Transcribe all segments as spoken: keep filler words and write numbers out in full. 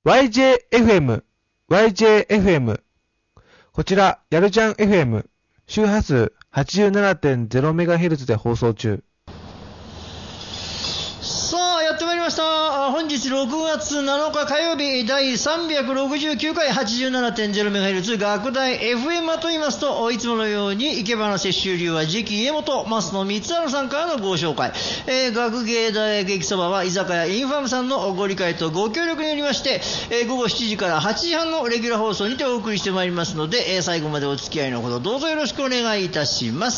ワイジェーエフエム、ワイジェーエフエム。こちら、やるじゃん エフエム、周波数 はちじゅうななてんゼロメガヘルツ で放送中。 さあやってまいりました。本日ろくがつなのか火曜日、第さんびゃくろくじゅうきゅうかい はちじゅうななてんゼロメガヘルツ 学大 エフエム と言いますと、いつものように生け花摂取流は次期家元増野光晴さんからのご紹介、えー、学芸大激そばは居酒屋インファムさんのご理解とご協力によりまして、えー、ごごしちじからはちじはんのレギュラー放送にてお送りしてまいりますので、えー、最後までお付き合いのほどどうぞよろしくお願いいたします。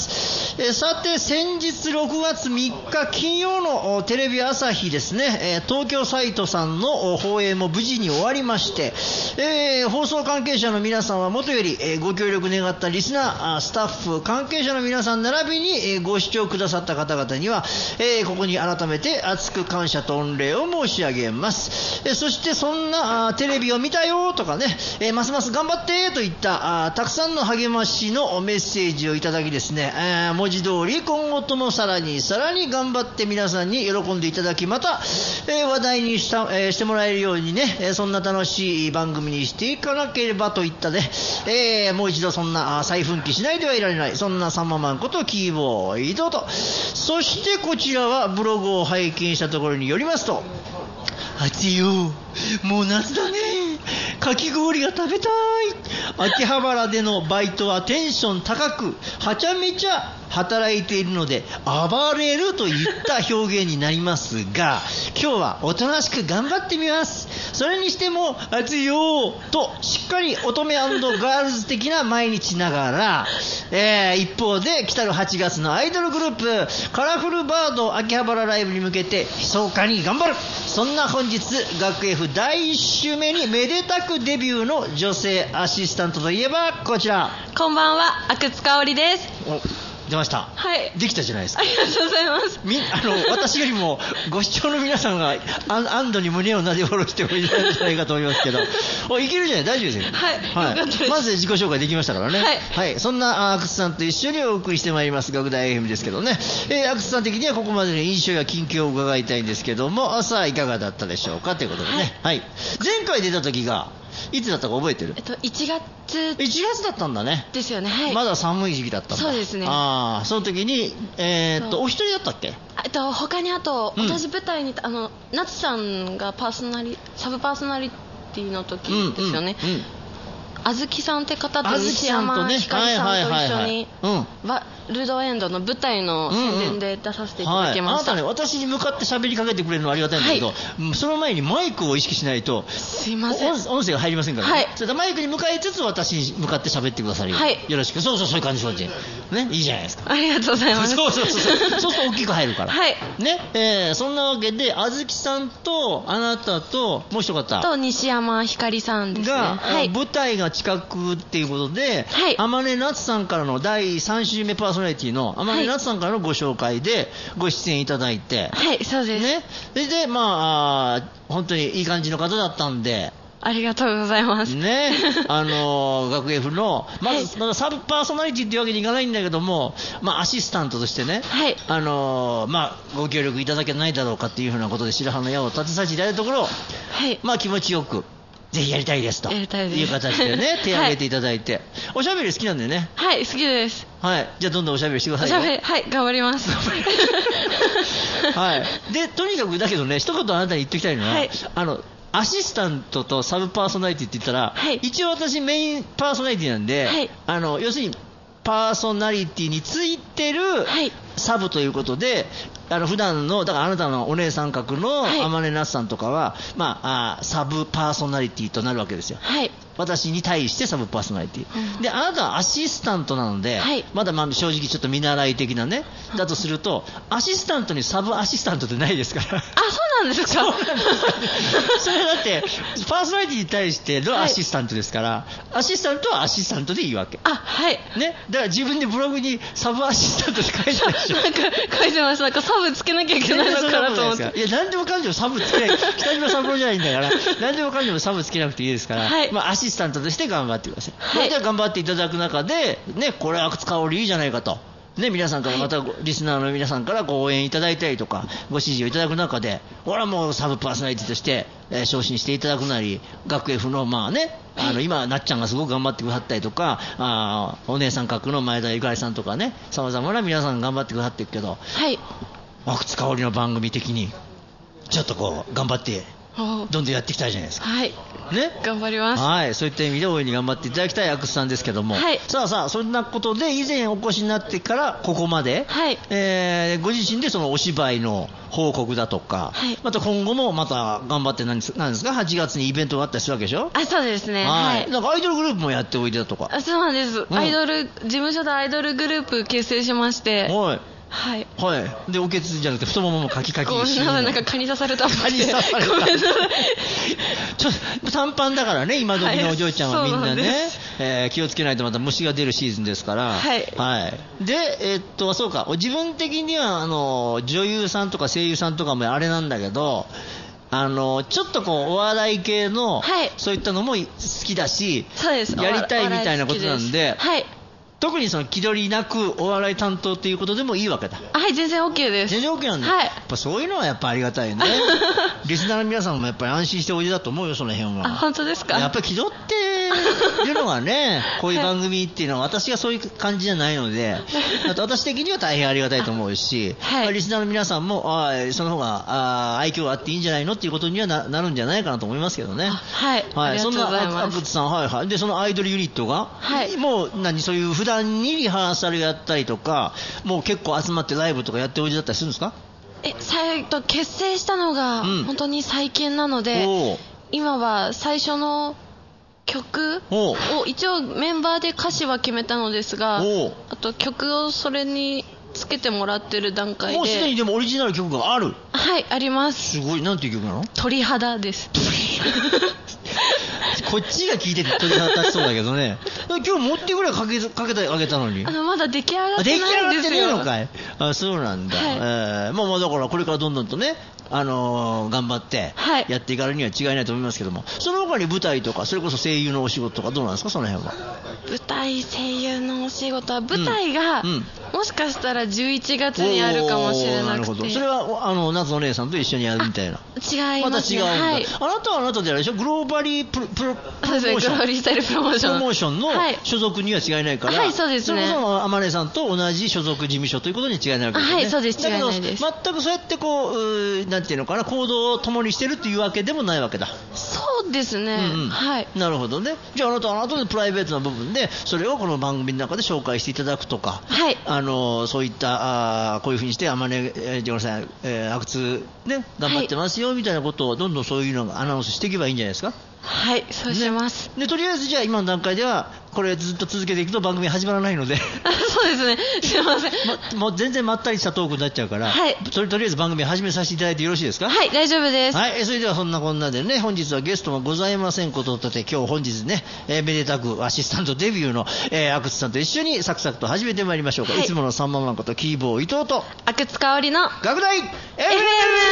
えー、さて先日ろくがつみっか金曜のテレビ朝日ですね、えー、東京サイトさんの放映も無事に終わりまして、えー、放送関係者の皆さんはもとより、えー、ご協力願ったリスナー、スタッフ、関係者の皆さん並びに、えー、ご視聴くださった方々には、えー、ここに改めて厚く感謝と御礼を申し上げます。えー、そしてそんなテレビを見たよとかね、えー、ますます頑張ってといったあたくさんの励ましのメッセージをいただきですね、えー、文字通り今後ともさらにさらに頑張って皆さんに喜んでいただき、またえー、話題にした、えー、してもらえるようにね、えー、そんな楽しい番組にしていかなければといったね、えー、もう一度そんな再奮起しないではいられない、そんなサンママンことキーボーイドと。そしてこちらはブログを拝見したところによりますと、暑いよ、もう夏だね、かき氷が食べたい、秋葉原でのバイトはテンション高くはちゃめちゃ働いているので暴れるといった表現になりますが、今日はおとなしく頑張ってみます。それにしても暑いよとしっかり乙女&ガールズ的な毎日ながら、えー、一方で来たるはちがつのアイドルグループカラフルバード秋葉原ライブに向けて密かに頑張る、そんな本日学 F だいいっ週目にめでたくデビューの女性アシスタントといえばこちら。 こんばんは、阿久津香織です。 お、出ました。 はい。 できたじゃないですか。 ありがとうございます。 みあの私よりもご視聴の皆さんが安堵に胸をなで下ろしておいたんじゃないかと思いますけど、おいけるじゃない、大丈夫ですよ。 はい。はい、よかったです。 まず自己紹介できましたからね。 はい。 はい、そんな阿久津さんと一緒にお送りしてまいります学大 エフエム ですけどね。えー、阿久津さん的にはここまでの印象や近況を伺いたいんですけども、さあいかがだったでしょうかということでね。はい。はい、前回出た時がいつだったか覚えてる？ えっといちがついちがつだったんだね。 ですよね。はい。 まだ寒い時期だったんだ。 そうですね。 ああ、その時にえー、っとお一人だったっけ？ えっと他にあと、 うん、 同じ舞台にあの夏さんがパーソナリサブパーソナリティの時ですよね。うんうんうん、あずきさんって方と西山ひかりさんと一緒にルドエンドの舞台の宣伝で出させていただきました。 うんうん、はい、あなたね、私に向かって喋りかけてくれるのはありがたいんだけど、はい、その前にマイクを意識しないとすいません、 音声が入りませんからね。はい、それでマイクに向かいつつ私に向かって喋ってくださるよ、はい、よろしく。そうそう、そういう感じ、そういう感じね、いいじゃないですか。 ありがとうございます。 そうそうそうそうそうすると大きく入るから。 はいね、えー、そんなわけであずきさんとあなたともう一方と西山ひかりさんですね。 が、 はい、 舞台が近くっていうことで、はい、天音夏さんからのだいさん週目パーソナリティの天音夏さんからのご紹介でご出演いただいて、 はい、そうですね。それでまあ本当にいい感じの方だったんで、 ありがとうございますね。あの学 F のまず、はい、まだサブパーソナリティっていうわけにいかないんだけども、まあアシスタントとしてね、はい、あのまあご協力いただけないだろうかっていうふうなことで白羽の矢を立てさせていただいたところ、はい、まあ気持ちよくぜひやりたいですという形でね、手を挙げていただいて、はい、おしゃべり好きなんでね。 はい、好きです。 はい、じゃあどんどんおしゃべりしてくださいよ。 おしゃべり、はい、頑張ります。 はい。でとにかくだけどね、一言あなたに言っておきたいのは、はい、あのアシスタントとサブパーソナリティって言ったら、はい、一応私メインパーソナリティなんで、はい、あの要するにパーソナリティについてるサブということで、あの普段のだからあなたのお姉さん格の天音夏さんとかは、まあ、あサブパーソナリティとなるわけですよ。はい、私に対してサブパーソナリティ、うん、であなたはアシスタントなので、はい、まだまあ正直ちょっと見習い的なね、だとするとアシスタントにサブアシスタントってないですから。 あ、そうなんですか。そうなんですそれだってパーソナリティに対してのアシスタントですから、はい、アシスタントはアシスタントでいいわけ。 あ、はいね、だから自分でブログにサブアシスタントって書いてないでしょ。 なんか書いてます。なんかサブつけなきゃいけないのかなと思って。 いや、何でもかんでもサブつけない北島三郎じゃないんだから何でもかんでもサブつけなくていいですから、はい、まあ、アシスタントとして頑張ってください。はい、では頑張っていただく中でね、これは阿久津香織いいじゃないかとね、皆さんからまたリスナーの皆さんからご応援いただいたりとかご指示をいただく中で、俺はもうサブパーソナリティとして、えー、昇進していただくなり、学 F のまあね、あの今なっちゃんがすごく頑張ってくださったりとか、あお姉さん格の前田ゆかりさんとかね、さまざまな皆さん頑張ってくださってるけど、 はい、 阿久津香織の番組的にちょっとこう頑張ってどんどんやっていきたいじゃないですか。 はい、ね、頑張ります。 はい、そういった意味で大いに頑張っていただきたい阿久津さんですけども、 はい、 さあさあ、そんなことで以前お越しになってからここまで、 はい、 えー、ご自身でそのお芝居の報告だとか、はい、また今後もまた頑張って何です、何ですか、はちがつにイベントがあったりするわけでしょ。 あ、そうですね。 はい、 はい、 なんかアイドルグループもやっておいでだとか。 あ、そうなんです、うん、アイドル事務所でアイドルグループ結成しまして、 はいはい、 はい、でおけつじゃなくて太もももカキカキごめんなさい、なんか蚊に刺された蚊に刺されたちょっと短パンだからね、今時のお嬢ちゃんはみんなね、はい、えー、気をつけないとまた虫が出るシーズンですから、 はい、 はい、で、えー、っとそうか、自分的にはあの女優さんとか声優さんとかもあれなんだけど、あのちょっとこうお笑い系の、はい、そういったのも好きだし、 そうです、 やりたいみたいなことなんで、 はい、 特にその気取りなくお笑い担当っていうことでもいいわけだ。 はい、全然 OK です。 全然 OK なんだ、はい、やっぱそういうのはやっぱありがたいよねリスナーの皆さんもやっぱり安心しておいでだと思うよ、その辺は。 あ、本当ですか。 やっぱり気取っているのがねこういう番組っていうのは私がそういう感じじゃないので、あと私的には大変ありがたいと思うし、はい、リスナーの皆さんもあその方があ愛嬌があっていいんじゃないのっていうことには な, なるんじゃないかなと思いますけどね。 はい、はい、ありがとうございます。そんな阿久津さん、はいはい、でそのアイドルユニットが、はい、もう何そういう普段にリハーサルやったりとか、もう結構集まってライブとかやっておいでだったりするんですか。 え最と結成したのが本当に最近なので、うん、今は最初の曲を一応メンバーで歌詞は決めたのですが、あと曲をそれにつけてもらってる段階で、 もうすでにでもオリジナル曲がある。 はい、あります。 すごい、なんていう曲なの。 鳥肌ですこっちが聞いてて鳥肌立ちそうだけどね今日持ってぐらいかけかけてあげたのに、 あのまだ出来上がってないんですよ。 出来上がってるのかい。あ、そうなんだ、はい、えー、まあまあだからこれからどんどんとね、あのー、頑張ってやっていかれるには違いないと思いますけども、はい、その他に舞台とかそれこそ声優のお仕事とかどうなんですか、その辺は。 舞台声優のお仕事は舞台が、うんうん、もしかしたらじゅういちがつにあるかもしれなくて。なるほど、それはあの夏のお姉さんと一緒にやるみたいな。 違います、ね、 また違うんだ、 はい、 あなたはあなたであれでしょ、グローバリープロプロプロモーション、 グローバリースタイルプロモーションプロモーションの所属には違いないから、 はい、そうですね、 それこそ天音さんと同じ所属事務所ということに違いないわけですね。 はい、そうです、違いないです。 だけど全くそうやってこう、うなんていうのかな、行動を共にしてるっていうわけでもないわけだ。 そうですね、うんうん、はい。 なるほどね。じゃああなたはあなたでプライベートな部分でそれをこの番組の中で紹介していただくとか、 はい、 あのそういったあこういうふうにして天音、えー、さん、えー、阿久津ね頑張ってますよ、はい、みたいなことをどんどんそういうのをアナウンスしていけばいいんじゃないですか。 はい、そうします、 ね、でとりあえずじゃあ今の段階ではこれずっと続けていくと番組始まらないのでそうですね、すいません、 ま、もう全然まったりしたトークになっちゃうから、 はい、 とり、とりあえず番組始めさせていただいてよろしいですか。 はい、大丈夫です。 はい、それではそんなこんなでね、本日はゲストもございませんこととて、今日本日ね、えー、めでたくアシスタントデビューの、えー、阿久津さんと一緒にサクサクと始めてまいりましょうか、はい、いつものさんままんことキーボー伊藤と阿久津香織の学大 エフエム。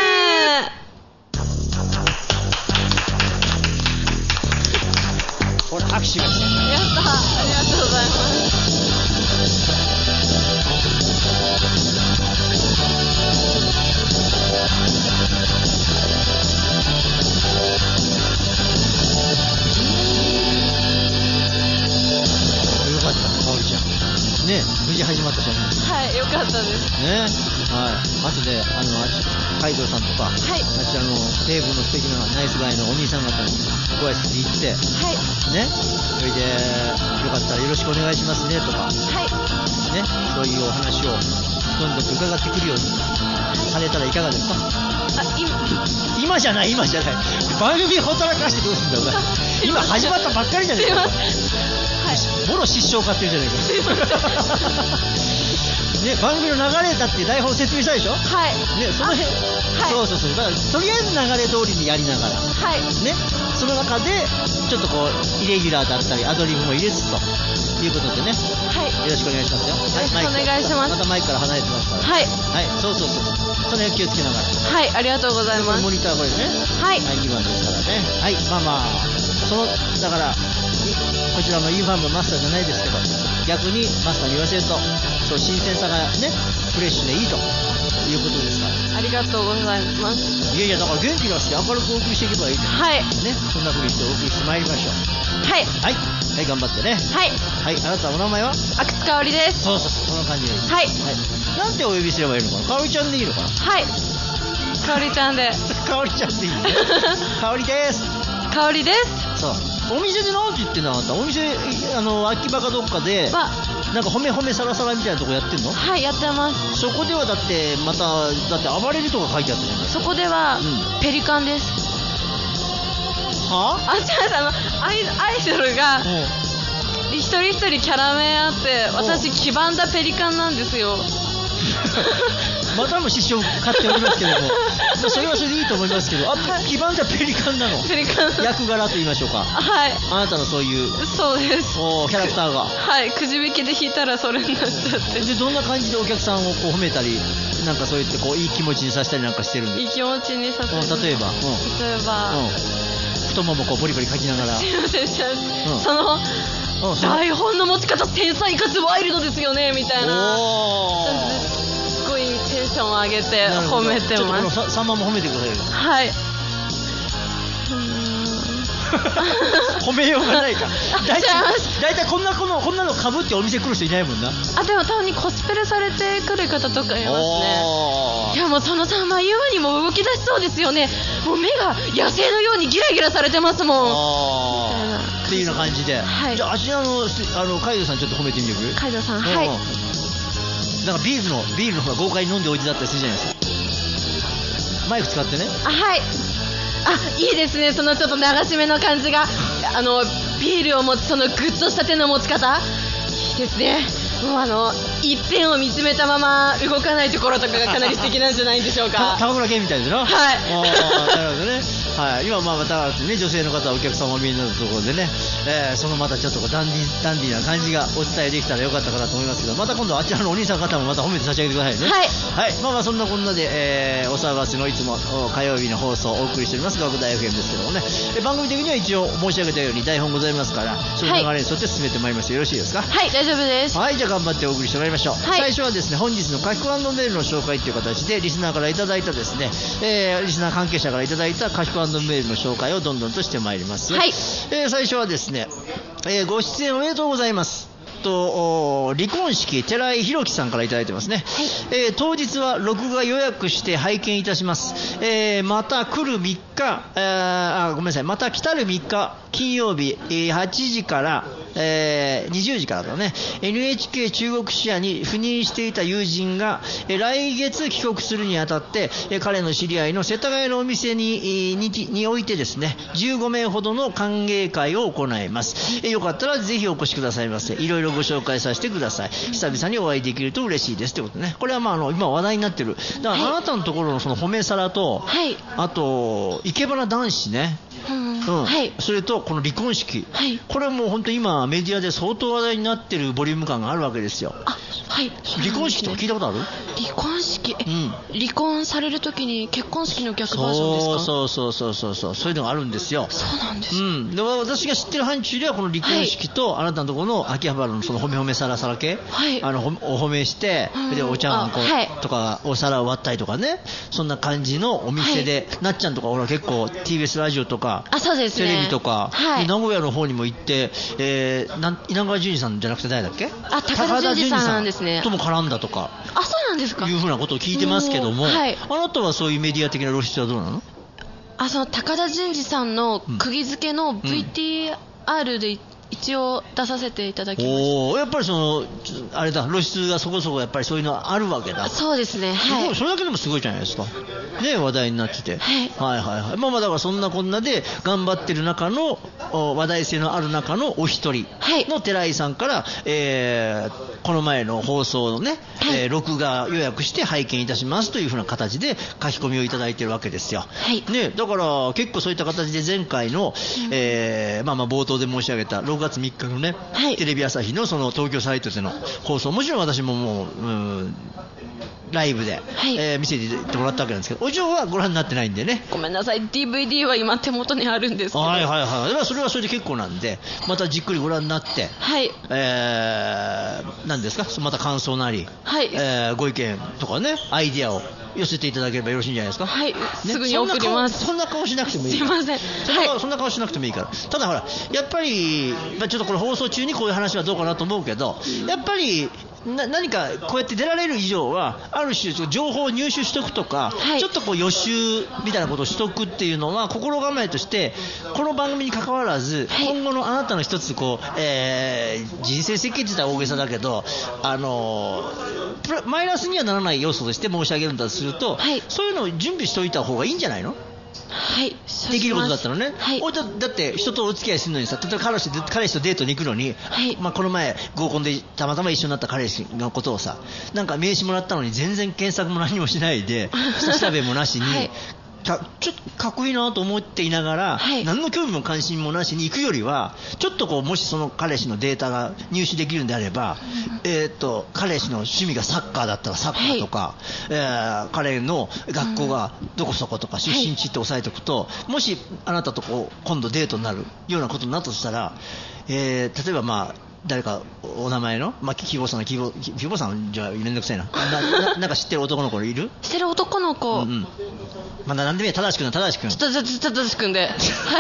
これ拍手が来た。やった、ありがとうございます。 よかった、かおりちゃんね、無事始まったじゃないですか。 はい、よかったですね。はい、後であの海藤さんとか、はい、あちらのテーブルの素敵なナイスガイのお兄さん方にご挨拶に行って、はい、ね、それでよかったらよろしくお願いしますねとか、はい、ね、そういうお話をどんどんと伺ってくるようにされたらいかがですか。 あ、今今じゃない、今じゃない、番組ほったらかしてどうすんだお前今始まったばっかりじゃないか、はい、もろ失笑かってるじゃないかね、番組の流れだって台本説明したでしょ。はい。ね、その辺、はい、そうそうそう。だからとりあえず流れ通りにやりながら、はい。ね、その中でちょっとこうイレギュラーだったりアドリブも入れつつということでね。はい。よろしくお願いしますよ。 はい。よろしくお願いします。 またマイクから離れてますから。はい。はい。そうそうそう。その辺気をつけながら。 はい。ありがとうございます。 モニターこれね。はい。はい。にばんですからね。はい。まあまあそのだからこちらのインファンもマスターじゃないですけど、逆にマスターに言わせると。そと新鮮さがねフレッシュでいいということですから。 ありがとうございます。 いやいや、だから元気出して明るくお送りしていけばいいですはいね。そんな風にしてお送りしてまいりましょう。 はいはいはい、頑張ってね。 はいはい、あなたお名前は？ 阿久津香織です。 そうそうそう、そんな感じでいい。 はい、 はい、なんてお呼びすればいいのかな。かおりちゃんでいいのかな。 はい、かおりちゃんでかおりちゃんでいいね。かおりです。 かおりです。 そう、お店でなんて言ってんのあなた。お店、あの秋葉かどっかでなんか褒め褒めサラサラみたいなとこやってんの？ はい、やってます。 そこではだってまただって暴れるとか書いてあったじゃない。 そこでは、うん、ペリカンです。 はあ？ あ、違う、あのアイ、アイドルが、うん、一人一人キャラ名あって私黄ばんだペリカンなんですよ。 またも師匠買っておりますけどもまあそれはそれでいいと思いますけど、あ、黄ばんだペリカンなの？ ペリカン役柄と言いましょうか。 はい、 あなたのそういう。 そうです。 おキャラクターがはい、くじ引きで引いたらそれになっちゃって。 でどんな感じでお客さんをこう褒めたりなんかそう言ってこういい気持ちにさせたりなんかしてるんですか？ いい気持ちにさせる。 例えば、うん、 例えば、うん、 太ももこうボリボリかきながら。 すいません、すいません、 うん、 その、 うん、 台本の持ち方天才かつワイルドですよねみたいな。 おすごいテンション上げて褒めてます。 ちょっとこのさんまも褒めてくださいよ。 はい。 褒めようがないか。だいたいこんなこのこんなの被ってお店来る人いないもんな。 あ、でもたまにコスプレされてくる方とかいますね。いやもうそのさんま言うにも動き出しそうですよね。もう目が野生のようにギラギラされてますもん。みたいなっていうような感じで、はい、じゃああちらのあのカイドさんちょっと褒めてみてくれる？ カイドさん、はい。 なんかビールのビールの方が豪快に飲んでおいでだったりするじゃないですか。マイク使ってね。 あ、はい。あ、いいですね、そのちょっと流し目の感じが。あのビールを持つそのグッとした手の持ち方いいですね。もうあの一点を見つめたまま動かないところとかがかなり素敵なんじゃないでしょうか。 高倉健みたいですな。 はい。 なるほどね。はい、今まあまたね女性の方お客様みんなのところでね、えー、そのまたちょっとダンディダンディな感じがお伝えできたらよかったかなと思いますけど、また今度あちらのお兄さん方もまた褒めて差し上げてくださいね。 はい。 はい。まあまあそんなこんなで、えー、お騒がせのいつも火曜日の放送をお送りしております学大 エフエム ですけどもね、え番組的には一応申し上げたように台本ございますから、その流れに沿って進めてまいります。よろしいですか？ はい、大丈夫です。 はい、じゃあ頑張ってお送りしてまいりましょう。 はい、 最初はですね本日の書き込みメールの紹介という形でリスナーからいただいたですね、えー、リスナー関係者からいただいた書き込みメールの紹介をどんどんとしてまいります。 はい。 えー、最初はですね、えー、ご出演おめでとうございます。と離婚式寺井宏樹さんからいただいてますね。はい、えー、当日は録画予約して拝見いたします。えー、また来るみっか、えー、あごめんなさいまた来たるみっか金曜日、えー、はちじから、えー、にじゅうじからだね エヌエイチケー 中国支社に赴任していた友人が、えー、来月帰国するにあたって、えー、彼の知り合いの世田谷のお店に、えー、に, においてですねじゅうごめいほどの歓迎会を行います。えー、よかったらぜひお越しくださいませ。いろいろご紹介させてください。久々にお会いできると嬉しいですということね。これはまああの今話題になってるだから、はい、あなたのところのその褒め皿と、はい、あと生け花男子ね、うんうんはい、それとこの離婚式、はい、これはもう本当に今メディアで相当話題になってるボリューム感があるわけですよ。 あ、はい、 離婚式とか聞いたことある？ 離婚式、 うん、 離婚されるときに結婚式の逆バージョンですか？ そうそうそうそうそうそういうのがあるんですよ。 そうなんです、 うん、で私が知ってる範疇ではこの離婚式と、はい、あなたのところの秋葉原のその褒め褒め皿皿系、はい、あのお褒めして、うん、でお茶碗とかお皿を割ったりとかね、そんな感じのお店で、はい、なっちゃんとかほら結構 ティービーエス ラジオとかあそうですね、 テレビとか、 はい、 名古屋の方にも行って、えー、なん稲川淳二さんじゃなくて誰だっけ？ あ、高田純次さんですね。 とも絡んだとか、 あ、そうなんですか。 いうふうなことを聞いてますけども、はい、あなたはそういうメディア的な露出はどうなの？ あ、その高田純次さんの釘付けの ブイティーアール で一応出させていただきました。 おー、やっぱりそのあれだ露出がそこそこやっぱりそういうのあるわけだ。 そうですね、はい、 それだけでもすごいじゃないですかね、話題になってて、はい、はいはいはい。まあまあだからそんなこんなで頑張ってる中の話題性のある中のお一人の寺井さんから、はい、えー、この前の放送のね、はい、えー、録画予約して拝見いたしますというふうな形で書き込みをいただいてるわけですよ、はいね、だから結構そういった形で前回の、うん、えー、まあまあ冒頭で申し上げたろくがつみっかのね、はい、テレビ朝日のその東京サイトでの放送、もちろん私ももう、うんライブで、はい、えー、見せてもらったわけなんですけど、お嬢はご覧になってないんでね。 ごめんなさい、 ディーブイディー は今手元にあるんですけど、 はいはいはい、それはそれで結構なんで、またじっくりご覧になって、 はい、 えー、何ですか、また感想なり、 はい、 えー、ご意見とかね、アイディアを寄せていただければよろしいんじゃないですか。 はい、 ね、 すぐに送ります。 そんな顔しなくてもいいから。 すいません、 そんな顔、はい、そんな顔しなくてもいいから。ただほら、やっぱりちょっとこれ放送中にこういう話はどうかなと思うけど、やっぱりな何かこうやって出られる以上はある種情報を入手しとくとか、はい、ちょっとこう予習みたいなことをしとくっていうのは心構えとしてこの番組に関わらず、はい、今後のあなたの一つこう、えー、人生設計自体は大げさだけど、あのー、マイナスにはならない要素として申し上げるんだとすると、はい、そういうのを準備しておいた方がいいんじゃないの。 はい、 できることだったらね、 はい、 だ, だって人とお付き合いするのにさ、例えば彼氏、彼氏とデートに行くのに、はい、まあ、この前合コンでたまたま一緒になった彼氏のことをさ、なんか名刺もらったのに全然検索も何もしないで下調べもなしに、はい、ちょっとかっこいいなと思っていながら、はい、何の興味も関心もなしに行くよりは、ちょっとこうもしその彼氏のデータが入手できるんであれば、うん、えー、と彼氏の趣味がサッカーだったらサッカーとか、はい、えー、彼の学校がどこそことか出身地って押さえておくと、はい、もしあなたとこう今度デートになるようなことになったとしたら、えー、例えばまあ誰かお名前の、まあ、希望さんの希望、希望さんじゃめんどくさいな、な, な, なんか知ってる男の子いる？ 知ってる男の子、うんうん、 まだ何でもいい、正しくん、正しくん、 ちょっと正しくんで、はい、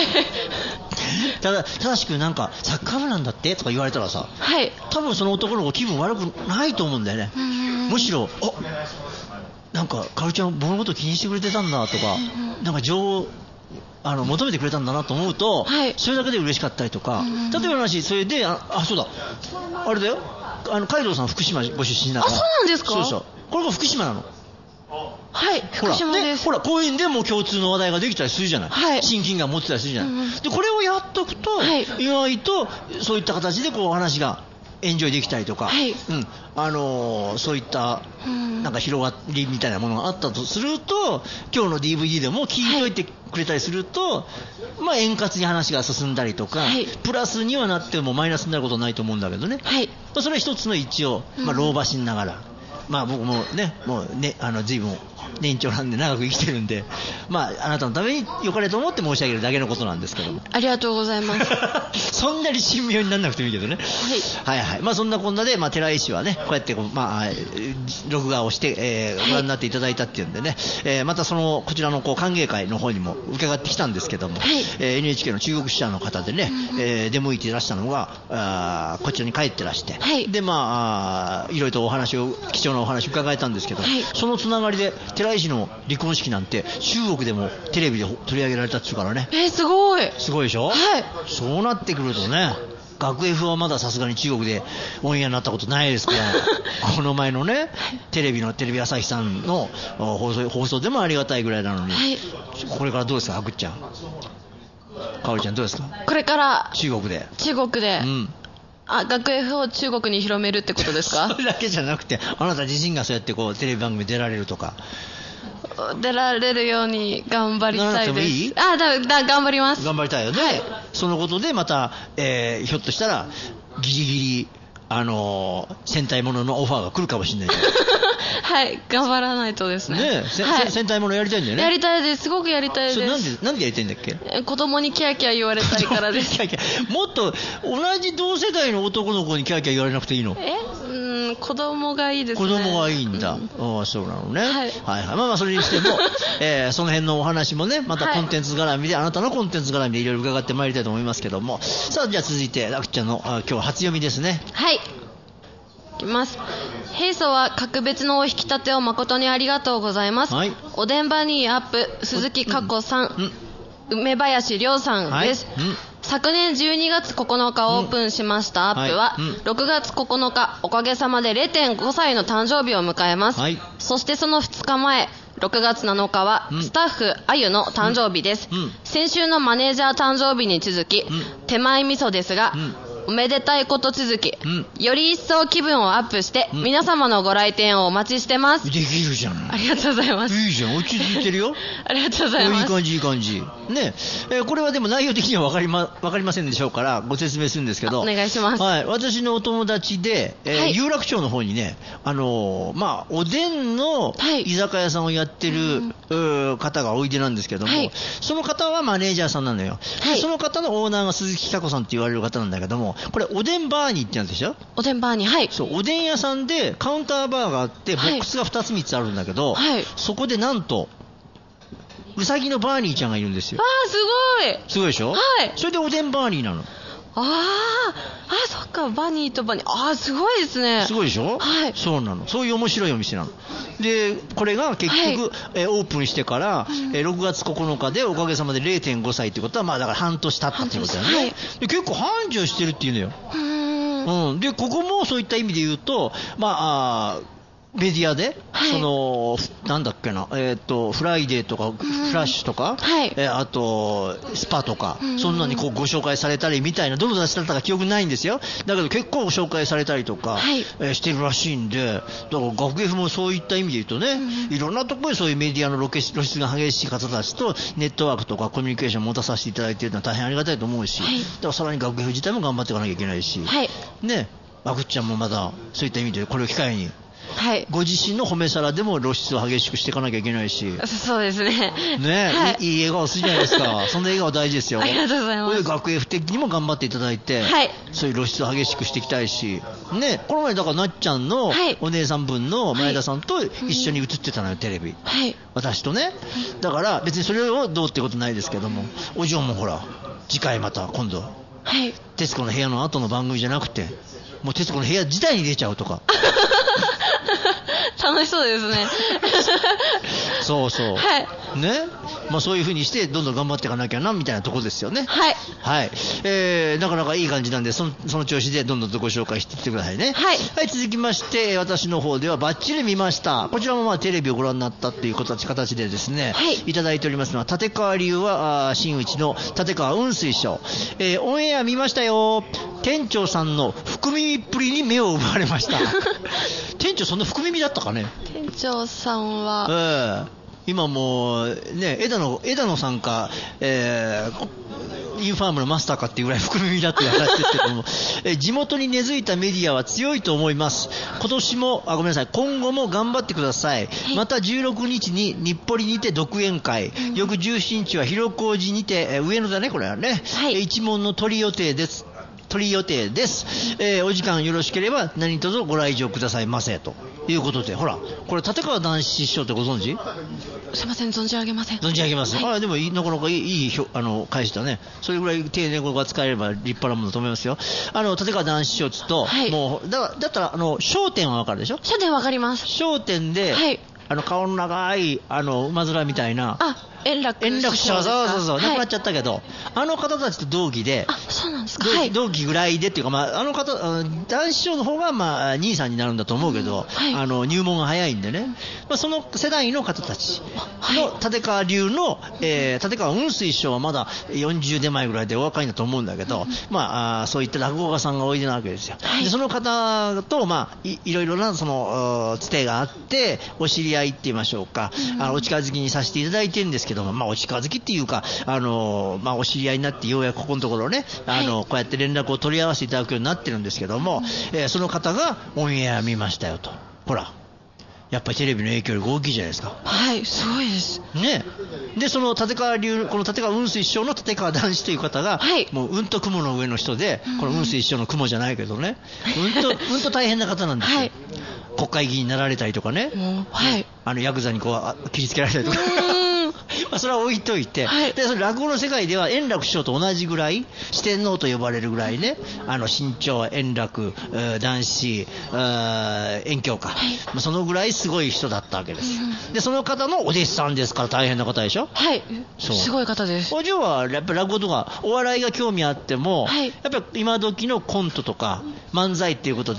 ただ正しくんなんかサッカー部なんだってとか言われたらさ、 はい、 多分その男の子気分悪くないと思うんだよね。むしろ、あ、なんかかおりちゃん僕のこと気にしてくれてたんだとか、なんか情報あの求めてくれたんだなと思うと、はい、それだけで嬉しかったりとか、例えばの話、それで あ, あそうだあれだよ、あの海道さん福島ご出身だから。 あ、そうなんですか。 そうそう、これが福島なの。 はい、福島です。 ほら公園でも共通の話題ができたりするじゃない、はい、親近感持ってたりするじゃない、うん、でこれをやっとくと、はい、意外とそういった形でこう話がエンジョイできたりとか、はい、うん、あのー、そういったなんか広がりみたいなものがあったとすると、今日の ディーブイディー でも聞いといてくれたりすると、はい、まあ、円滑に話が進んだりとか、はい、プラスにはなってもマイナスになることはないと思うんだけどね、はい、まあ、それは一つの一応、まあ、老婆心ながら、うん、まあ、僕もね、もうね、あの随分年長なんで長く生きてるんで、まあ、あなたのために良かれと思って申し上げるだけのことなんですけども。 ありがとうございますそんなに神妙にならなくてもいいけどね、はい、はいはい、まあ、そんなこんなで、まあ、寺井氏はねこうやってこう、まあ、録画をして、えー、ご覧になっていただいたっていうんでね、えー、またそのこちらのこう歓迎会の方にも伺ってきたんですけども、はい、えー、エヌエイチケー の中国支社の方でね、うん、えー、出向いていらしたのがあこちらに帰ってらして、はい、でまあいろいろとお話を貴重なお話を伺えたんですけど、はい、そのつながりで寺井氏の離婚式なんて中国でもテレビで取り上げられたっていうからね。 えー、すごいすごいでしょ、はい、そうなってくるとね、学 F はまださすがに中国でオンエアになったことないですからこの前のねテレビのテレビ朝日さんの放送、放送でもありがたいぐらいなのに、はい、これからどうですか、はくっちゃん、かおりちゃんどうですか、 これから中国で中国で、うん、あ、学 F を中国に広めるってことですか。 それだけじゃなくて、あなた自身がそうやってこうテレビ番組出られるとか、 出られるように頑張りたいです。 いい？ あ、だだ頑張ります。 頑張りたいよね、はい、そのことでまた、えー、ひょっとしたらギリギリあのー、戦隊もののオファーが来るかもしれないはい、頑張らないとですね。 ねえ、はい、戦隊ものやりたいんだよね。 やりたいです、すごくやりたいです。 それなんでなんでやりたいんだっけ。 子供にキャーキャー言われたいからです。 キャーキャーもっと同じ同世代の男の子にキャーキャー言われなくていいの。 え、うん、子供がいいですね。 子供がいいんだ、うん、ああそうなのね、はい、はいはい、まあまあそれにしても、えー、その辺のお話もねまたコンテンツ絡みで、はい、あなたのコンテンツ絡みでいろいろ伺ってまいりたいと思いますけども、さあじゃあ続いてラクちゃんのあ今日初読みですね。 はい、いきます。平素は格別のお引き立てを誠にありがとうございます、はい、お電話にアップ鈴木佳子さん、うん、梅林亮さんです、はい、うん、昨年じゅうにがつここのかオープンしましたアップは、うんはい、うん、ろくがつここのかおかげさまで れいてんご 歳の誕生日を迎えます、はい、そしてそのふつかまえろくがつなのかはスタッフあゆの誕生日です、うんうん、先週のマネージャー誕生日に続き、うん、手前味噌ですが、うん、 おめでたいこと続き、 うん、 より一層気分をアップして、うん、皆様のご来店をお待ちしてます。 できるじゃん。 ありがとうございます。 いいじゃん、落ち着いてるよ。 ありがとうございます。 いい感じいい感じね、えー、これはでも内容的には分かりま、分かりませんでしょうからご説明するんですけど、 お願いします。 はい、私のお友達で、えーはい、有楽町の方にね、あのー、まあおでんの居酒屋さんをやってる、はい、方がおいでなんですけども、はい、その方はマネージャーさんなのよ、はい、その方のオーナーが鈴木佳子さんって言われる方なんだけども、これおでんバーニーってやつでしょ。 おでんバーニー、はい。 そう、おでん屋さんでカウンターバーがあってボックスがふたつみっつあるんだけど、はい、そこでなんとうさぎのバーニーちゃんがいるんですよ。 あー、すごいすごいでしょ。はい。それでおでんバーニーなの。 あー、あ、そっか、バニーとバニー、あー、すごいですね。 すごいでしょ。はい。そうなの。そういう面白いお店なの。で、これが結局、はい、えー、オープンしてから、うん、えー、ろくがつここのかでおかげさまで れいてんご 歳ってことは、まあだから半年経ったってことだよね。はい、で結構繁盛してるっていうのよ。うーん。うん。で、ここもそういった意味で言うと、まあ、あメディアで、はい、そのなんだっけな、えー、とフライデーとかフラッシュとか、はい、えー、あとスパとか、そんなにこうご紹介されたりみたいな、どの雑誌だったか記憶ないんですよ。だけど結構紹介されたりとか、はい、えー、してるらしいんで、だから学芸もそういった意味で言うとね、いろんなところでそういうメディアの露出が激しい方たちとネットワークとかコミュニケーションを持たさせていただいているのは大変ありがたいと思うし、はい、だからさらに学芸自体も頑張っていかなきゃいけないし、はい、ね、あぐっちゃんもまだそういった意味でこれを機会に、はい、ご自身の褒め皿でも露出を激しくしていかなきゃいけないし。 そうですね。 ね、はい、いい, いい笑顔するじゃないですか。そんな笑顔大事ですよ。 ありがとうございます。 学園不的にも頑張っていただいて、はい、そういう露出を激しくしていきたいし、ね、この前だからなっちゃんのお姉さん分の前田さんと一緒に映ってたのよ、テレビ。はい、私とね。だから別にそれをどうってことないですけども、お嬢もほら次回また今度、はい、徹子の部屋の後の番組じゃなくて、もう徹子の部屋自体に出ちゃうとか。 楽しそうですね。 そうそう、はい、ね、まあ、そういう風にしてどんどん頑張っていかなきゃなみたいなところですよね。はい、はい、えー、なかなかいい感じなんで、その、その調子でどんどんとご紹介していってくださいね。はい、はい、続きまして私の方ではバッチリ見ました。こちらもまあテレビをご覧になったっていう形形でですね、はい、いただいておりますのは立川流は真打ちの立川雲水師匠、えー、オンエア見ましたよ。店長さんの福耳っぷりに目を奪われました。店長そんな福耳だったかね。 店長さんは、えー、今もうね、枝野枝野さんか、えー、インファームのマスターかっていうぐらい福耳だって話ですけども、え地元に根付いたメディアは強いと思います。今年もあごめんなさい今後も頑張ってください。はい、またじゅうろくにちに日暮里にて独演会、うん、翌じゅうしちにちは広小路にて、えー、上野だねこれはね、はい、一門の取り予定です。取り予定です、えー、お時間よろしければ何卒ご来場くださいませということで、ほらこれ立川談志師匠ってご存知？ すいません、存じ上げません。 存じ上げます、はい、あでもなかなかいい、いいあの返したね。それぐらい丁寧語が使えれば立派なものと思いますよ。あの立川談志師匠と、はい、もう だ, だったらあの笑点はわかるでしょ。 笑点わかります。 笑点で、はい、あの顔の長いあの馬面みたいな、 あ円楽円楽師匠、そうそうそう、亡くなっちゃったけど、あの方たちと同期で、 あ、そうなんですか、 はい、同期ぐらいでっていうか、まあ、あの方、男子師匠の方が、まあ、兄さんになるんだと思うけど、うん、はい、あの入門が早いんでね、まあ、その世代の方たちの立川流の、えー、立川雲水師匠はまだよんじゅうでまえぐらいでお若いんだと思うんだけど、うん、まあ、あそういった落語家さんがおいでなわけですよ。はい、でその方と、まあ、い, いろいろなそのつてがあってお知り合いって言いましょうか、うん、あのお近づきにさせていただいてるんですけども、まあ、お近づきっていうか、あのまあ、お知り合いになってようやくここのところね、あの、はい、こうやって連絡を取り合わせていただくようになってるんですけども、うん、えー、その方がオンエア見ましたよと。ほらやっぱりテレビの影響力大きいじゃないですか。 はい、すごいですね。でその立川流、この立川雲水師匠の立川談志という方が、はい、もううんと雲の上の人で、この雲水師匠の雲じゃないけどね、うんとうんと大変な方なんですよ。はい、国会議員になられたりとかね、はい、あのヤクザにこう切りつけられたりとか。まあそれは置いといて、はい、でその落語の世界では円楽師匠と同じぐらい四天王と呼ばれるぐらいね、あの新潮、円楽、談志、圓鏡か、はい、まあ、そのぐらいすごい人だったわけです、うん、でその方のお弟子さんですから大変な方でしょ。 はい、そうすごい方です。 お嬢はやっぱり落語とかお笑いが興味あっても、はい、やっぱり今時のコントとか漫才っていうことで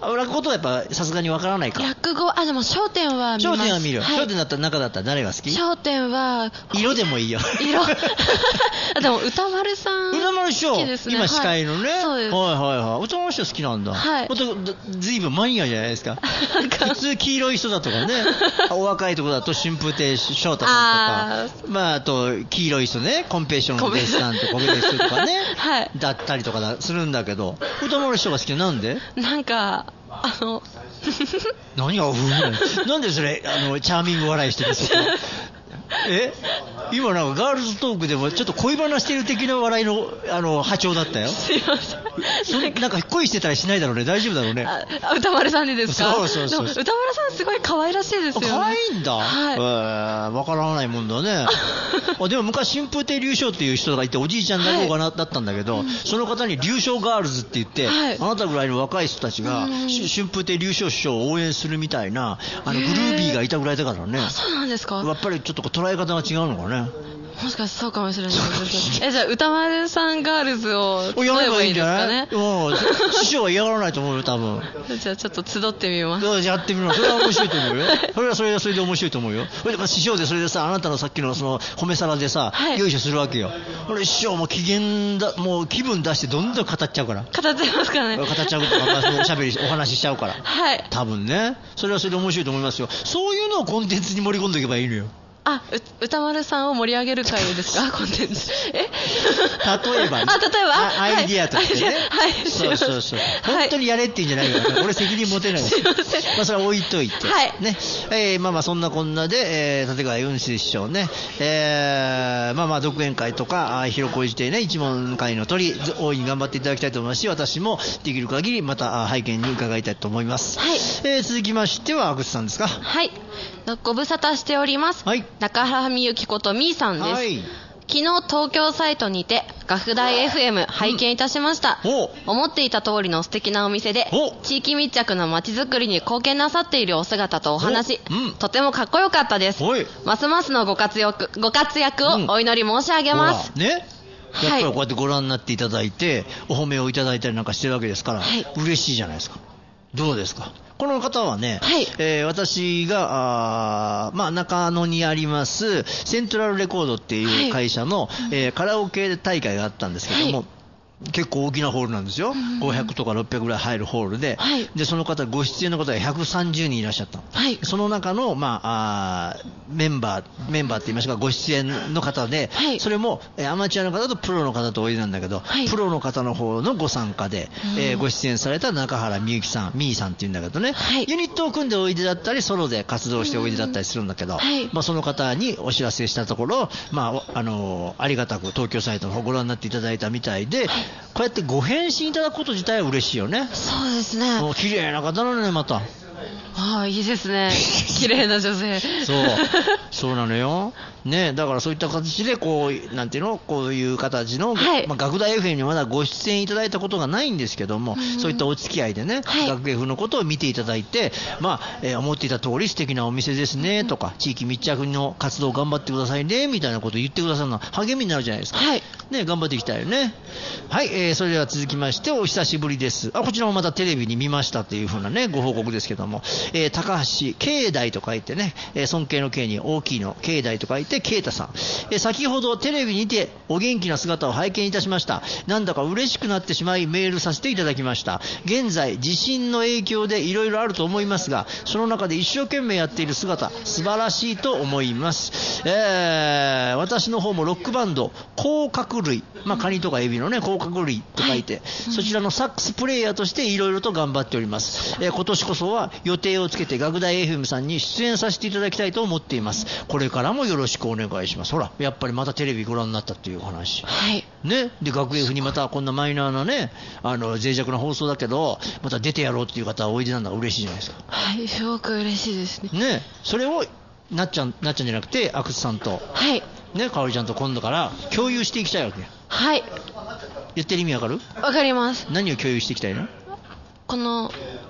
落語とはやっぱさすがにわからないか。 落語、あ、でも笑点は見ます。 笑点は見る。 はい、 笑点だったら中だったら誰が好き？ 笑点は色でもいいよ。 色あ、でも歌丸さん歌丸師匠、 好きですね。 今司会のね、はい、 そうです。 はいはいはい。歌丸師匠好きなんだ。 はい。 ずいぶんマニアじゃないですか。普通黄色い人だとかね、お若いところだと春風亭昇太さんとか、まああと黄色い人ね、コンペッションの弟子さんとか小林人とかね、はい、だったりとかだするんだけど、歌丸師匠が好き。なんで？ なんかあの何がなんでそれあのチャーミング笑いしてるんですか？え今なんかガールズトークでもちょっと恋バナしてる的な笑いのあの波長だったよ。 すいません。 そなんか恋してたりしないだろうね。大丈夫だろうね。 あ、歌丸さんでですか？ そうそうそうそう。 歌丸さんすごい可愛らしいですよね。 可愛いんだ。 はい。 えー、わからないもんだね。あでも昔春風亭柳昇っていう人がいて、おじいちゃん落語家だったんだけど、はい、その方に柳昇ガールズって言って、はい、あなたぐらいの若い人たちが春風亭柳昇師匠を応援するみたいなあのグルービーがいたぐらいだからね。 あ、そうなんですか？ やっぱりちょっと捉え方が違うのかね。 もしかしてそうかもしれないですえ、じゃあ歌丸さんガールズをやればいいんじゃない？うん、師匠は嫌がらないと思うよ多分。 じゃあちょっと集ってみます。 やってみます。それは面白いと思うよ。それはそれはそれで面白いと思うよ。それで師匠でそれでさ、あなたのさっきのその褒め皿でさ、はい、よいしょするわけよ。俺師匠も機嫌だ、もう気分出してどんどん語っちゃうから。 語っちゃいますかね。語っちゃうとか、まあ、おしゃべりお話ししちゃうから。 はい。 多分ね。それはそれで面白いと思いますよ。そういうのをコンテンツに盛り込んでいけばいいのよ。 あ、歌丸さんを盛り上げる会ですか？コンテンツ。え？例えばね。 あ、例えば。 アイディアとしてね。 はい。 そうそうそう。本当にやれって言うんじゃないから、俺責任持てないです。すいません。まあそれは置いといて。はい。ね。えー、まあまあそんなこんなで、えー、立川雲師師匠ね、えー、まあまあ独演会とか、広小路亭ね、一門会の鳥、大いに頑張っていただきたいと思いますし、私もできる限りまた拝見に伺いたいと思います。はい。えー、続きましては、阿久津さんですか？ はい。ご無沙汰しております。はい。中原みゆきことみーさんです。はい。昨日東京サイトにて学大 エフエム 拝見いたしました、うん、思っていた通りの素敵なお店で地域密着の街づくりに貢献なさっているお姿とお話、うん、とてもかっこよかったです。ますますのご活躍ご活躍をお祈り申し上げます、 うん、ね、やっぱりこうやってご覧になっていただいてお褒めをいただいたりなんかしてるわけですから、はい、嬉しいじゃないですか。どうですかこの方はね、はい、えー、私があ、まあ、中野にありますセントラルレコードっていう会社の、はい、えー、カラオケ大会があったんですけども、はい、結構大きなホールなんですよ、うん、ごひゃくとかろっぴゃくぐらい入るホールで、はい、でその方ご出演の方がひゃくさんじゅうにんいらっしゃった、はい、その中の、まあ、あメンバーメンバーって言いましょうか、ご出演の方で、はい、それもアマチュアの方とプロの方とおいでなんだけど、はい、プロの方の方のご参加で、うん、えー、ご出演された中原みゆきさん、みーさんっていうんだけどね、はい、ユニットを組んでおいでだったりソロで活動しておいでだったりするんだけど、うん、はい、まあ、その方にお知らせしたところ、まああのー、ありがたく東京サイトの方ご覧になっていただいたみたいで、はい、こうやってご返信いただくこと自体は嬉しいよね。 そうですね。 もう綺麗な方なのね、また。 ああ、いいですね。綺麗な女性。 そう。そうなのよ。ね、だからそういった形で、こう、なんていうの、こういう形の、はい、まあ、学大 エフエム にまだご出演いただいたことがないんですけども、うん、そういったお付き合いでね、はい、学 F のことを見ていただいて、まあ、えー、思っていた通り素敵なお店ですね、とか、地域密着の活動頑張ってくださいね、みたいなことを言ってくださるのは励みになるじゃないですか。はい。ね、頑張っていきたいよね。はい、えー、それでは続きまして、お久しぶりです。あ、こちらもまたテレビに見ましたっていう風なね、ご報告ですけども、えー、高橋慶大と書いてね、えー、尊敬の慶に大きいの慶大と書いて慶太さん、えー、先ほどテレビにてお元気な姿を拝見いたしました。なんだか嬉しくなってしまいメールさせていただきました。現在地震の影響でいろいろあると思いますが、その中で一生懸命やっている姿素晴らしいと思います。えー、私の方もロックバンド甲殻類、まあ、カニとかエビのね甲殻類と書いて、はい、そちらのサックスプレイヤーとしていろいろと頑張っております。えー、今年こそは予定をつけて学大 エフエム さんに出演させていただきたいと思っています。これからもよろしくお願いします。ほら、やっぱりまたテレビご覧になったっていう話、はいね、で学 F にまたこんなマイナーなね、あの脆弱な放送だけどまた出てやろうっていう方はおいでなんだから嬉しいじゃないですか。 はい、すごく嬉しいですね。 ね、それをなっちゃんなっちゃんじゃなくて阿久津さんと、はいね、かおりちゃんと今度から共有していきたいわけ。はい。言ってる意味わかる？ わかります。 何を共有していきたいの？ この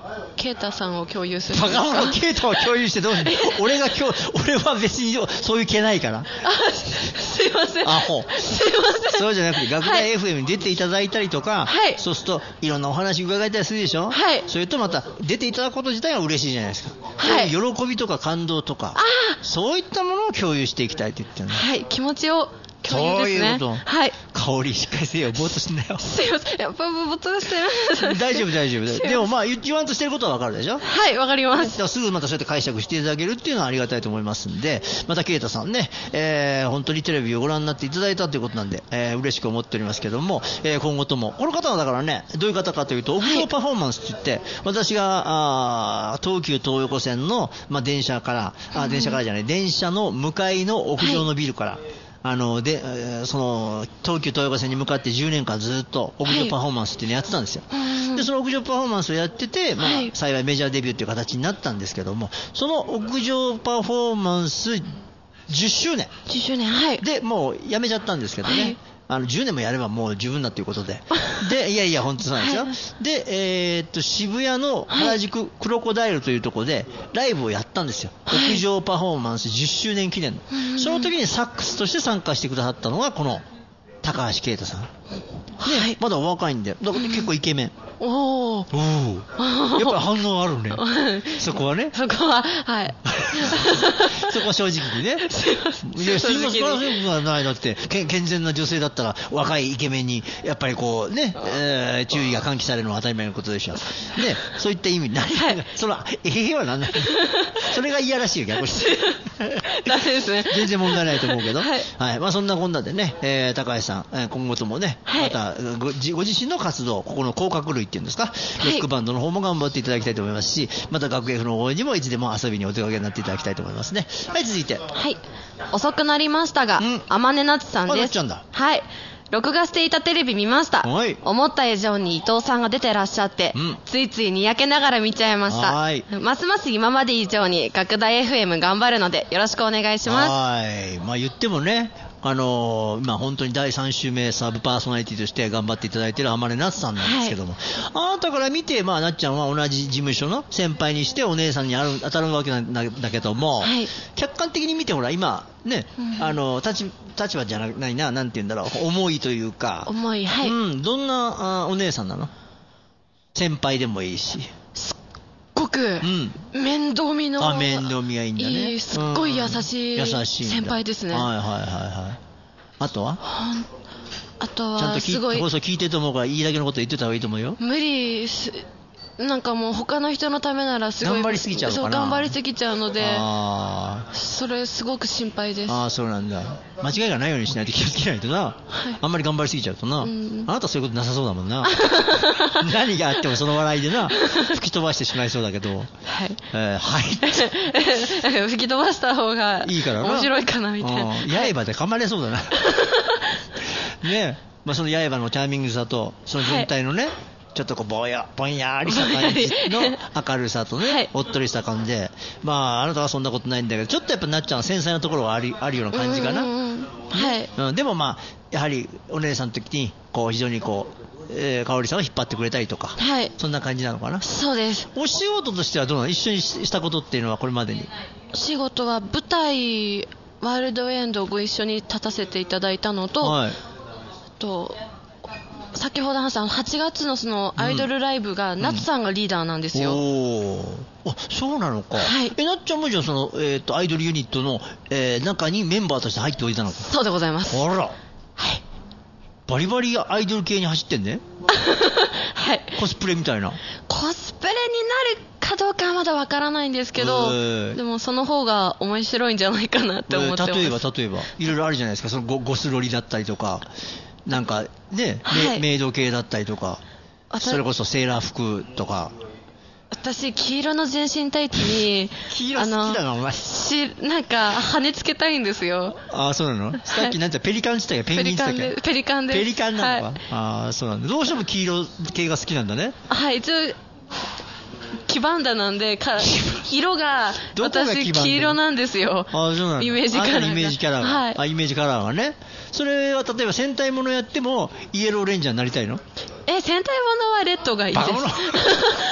啓太さんを共有するんですか。 バカ者啓太を共有してどうに俺が今日俺は別にそういう気ないから。 あ、すいません。 アホ。 すいません。 そうじゃなくて学大 エフエム に出ていただいたりとか、はい、そうするといろんなお話伺えたりするでしょ。はい。それとまた出ていただくこと自体は嬉しいじゃないですか。はい。喜びとか感動とか、そういったものを共有していきたいって言ってるの。 はい。気持ちを共有ですね。 そういうこと。 はい。 香りしっかりせよ。ぼーっとすんなよ。 すいません。やっぱぼーっとしてる。 大丈夫大丈夫。でもまあ言わんとしてることはわかるでしょ。 はい、わかります。 すぐまたそうやって解釈していただけるっていうのはありがたいと思いますんで、また啓太さんね、えー、本当にテレビをご覧になっていただいたということなんで、えー、嬉しく思っておりますけども、えー、今後ともこの方はだからね、どういう方かというと屋上パフォーマンスって言って、はい、私があ東急東横線の、まあ、電車からあ電車からじゃない、電車の向かいの屋上のビルから、はい、あのでその東急東横線に向かってじゅうねんかんずっと屋上パフォーマンスっていうのやってたんですよ。はい、でその屋上パフォーマンスをやってて、まあ、はい、幸いメジャーデビューっていう形になったんですけども、その屋上パフォーマンスじゅっしゅうねんじゅっしゅうねん、はい、 でもうやめちゃったんですけどね、はい、あのじゅうねんもやればもう十分だということででいやいや本当そうなんですよ、はい、で、えー、っと渋谷の原宿クロコダイルというところでライブをやったんですよ、はい、屋上パフォーマンスじゅっしゅうねん記念の、はい、その時にサックスとして参加してくださったのがこの高橋啓太さん、ね、はい、まだお若いんで、だから結構イケメン、おーおー、やっぱり反応あるねそこはね、 そこははいそこは正直にねすいません、 いやすいません、そうはない、だって健全な女性だったら若いイケメンにやっぱりこうね、えー、注意が喚起されるのは当たり前のことでしょうね、そういった意味何、はい、そのえへへは何なのそれがいやらしいよ逆にダメですね、 全然問題ないと思うけど、はい、はい、まあそんなこんなでね、えー、高橋さん、えー、今後ともね、はい、また ご, ご自身の活動、ここの甲殻類っていうんですか、ロックバンドの方も頑張っていただきたいと思いますし、また学 F の方にもいつでも遊びにお出かけになっていただきたいと思いますね。はい、続いて、 はい、遅くなりましたが、あまねなつさんです。 なっちゃんだ。 はい、録画していたテレビ見ました。思った以上に伊藤さんが出てらっしゃって、うん、ついついにやけながら見ちゃいました。はい、ますます今まで以上に学大 エフエム 頑張るのでよろしくお願いします。 はい、まあ言ってもね、あのー、今本当にだいさん週目サブパーソナリティとして頑張っていただいている天音なつさんなんですけども、はい、あなたから見て、まあ、なっちゃんは同じ事務所の先輩にしてお姉さんにある当たるわけなんだけども、はい、客観的に見てほら今ね、うん、あの立, 立場じゃないな、なんて言うんだろう、思いというか、 思い、はい、 うん、どんなあお姉さんなの？先輩でもいいし、 すっごく面倒見の、 うん、あ面倒見がいいんだね、 いい、すっごい優しい先輩ですね。 はいはいはいはい。あとはあとはちゃんとすごい放送聞いてると思うからいいだけのこと言ってた方がいいと思うよ。 無理すなんかもう他の人のためならすごい頑張りすぎちゃうのかな。 そう頑張りすぎちゃうので、あそれすごく心配です。 ああそうなんだ。間違いがないようにしないと気をつけないとな、はい、あんまり頑張りすぎちゃうとな、うん、あなたそういうことなさそうだもんな何があってもその笑いでな吹き飛ばしてしまいそうだけど、はい、えー、はい吹き飛ばした方がいいからな、面白いかなみたいな。 刃で噛まれそうだなねえ、まあ、その刃のチャーミングさとその全体のね、はい、ちょっとこうぼやぼんやりした感じの明るさとね、はい、おっとりした感じで、まああなたはそんなことないんだけど、ちょっとやっぱなっちゃう繊細なところはあり、あるような感じかな、うんうん、はい、うん、でもまあやはりお姉さんの時にこう非常にこう、えー、香織さんを引っ張ってくれたりとか、はい、そんな感じなのかな。 そうです。 お仕事としてはどうなの？一緒にしたことっていうのはこれまでに。 お仕事は舞台ワールドエンドをご一緒に立たせていただいたのと、はい、と先ほど話したはちがつのそのアイドルライブが、うん、ナツさんがリーダーなんですよ。おあ、そうなのか、はい、えなっちゃんもじゃあその、えー、とアイドルユニットの、えー、中にメンバーとして入っておいたのか。 そうでございます。 あら、 はい、 バリバリアイドル系に走ってんねはい、コスプレみたいな。 コスプレになるかどうかはまだわからないんですけど、えー、でもその方が面白いんじゃないかなって思ってます。 えー、例えば例えばいろいろあるじゃないですか、その ゴ, ゴスロリだったりとかなんかね、はい、メイド系だったりとか、それこそセーラー服とか。 私黄色の全身タイツに黄色好きだなお前。 しなんか羽根つけたいんですよ。 ああそうなの。さっきなんてペリカンって言ったっけ、ペンギンって言ったっけ。 ペリカンでペリカンなのか、はい、ああそうなんだ。どうしても黄色系が好きなんだね。 はい、一応黄ばんだなんでか色が私黄色なんですよ。 ああそうなんだ。 イメージカラーが。 イメージカラーが、はい、あイメージカラーがね。それは例えば戦隊ものやってもイエローレンジャーになりたいの？ え戦隊ものはレッドがいいです。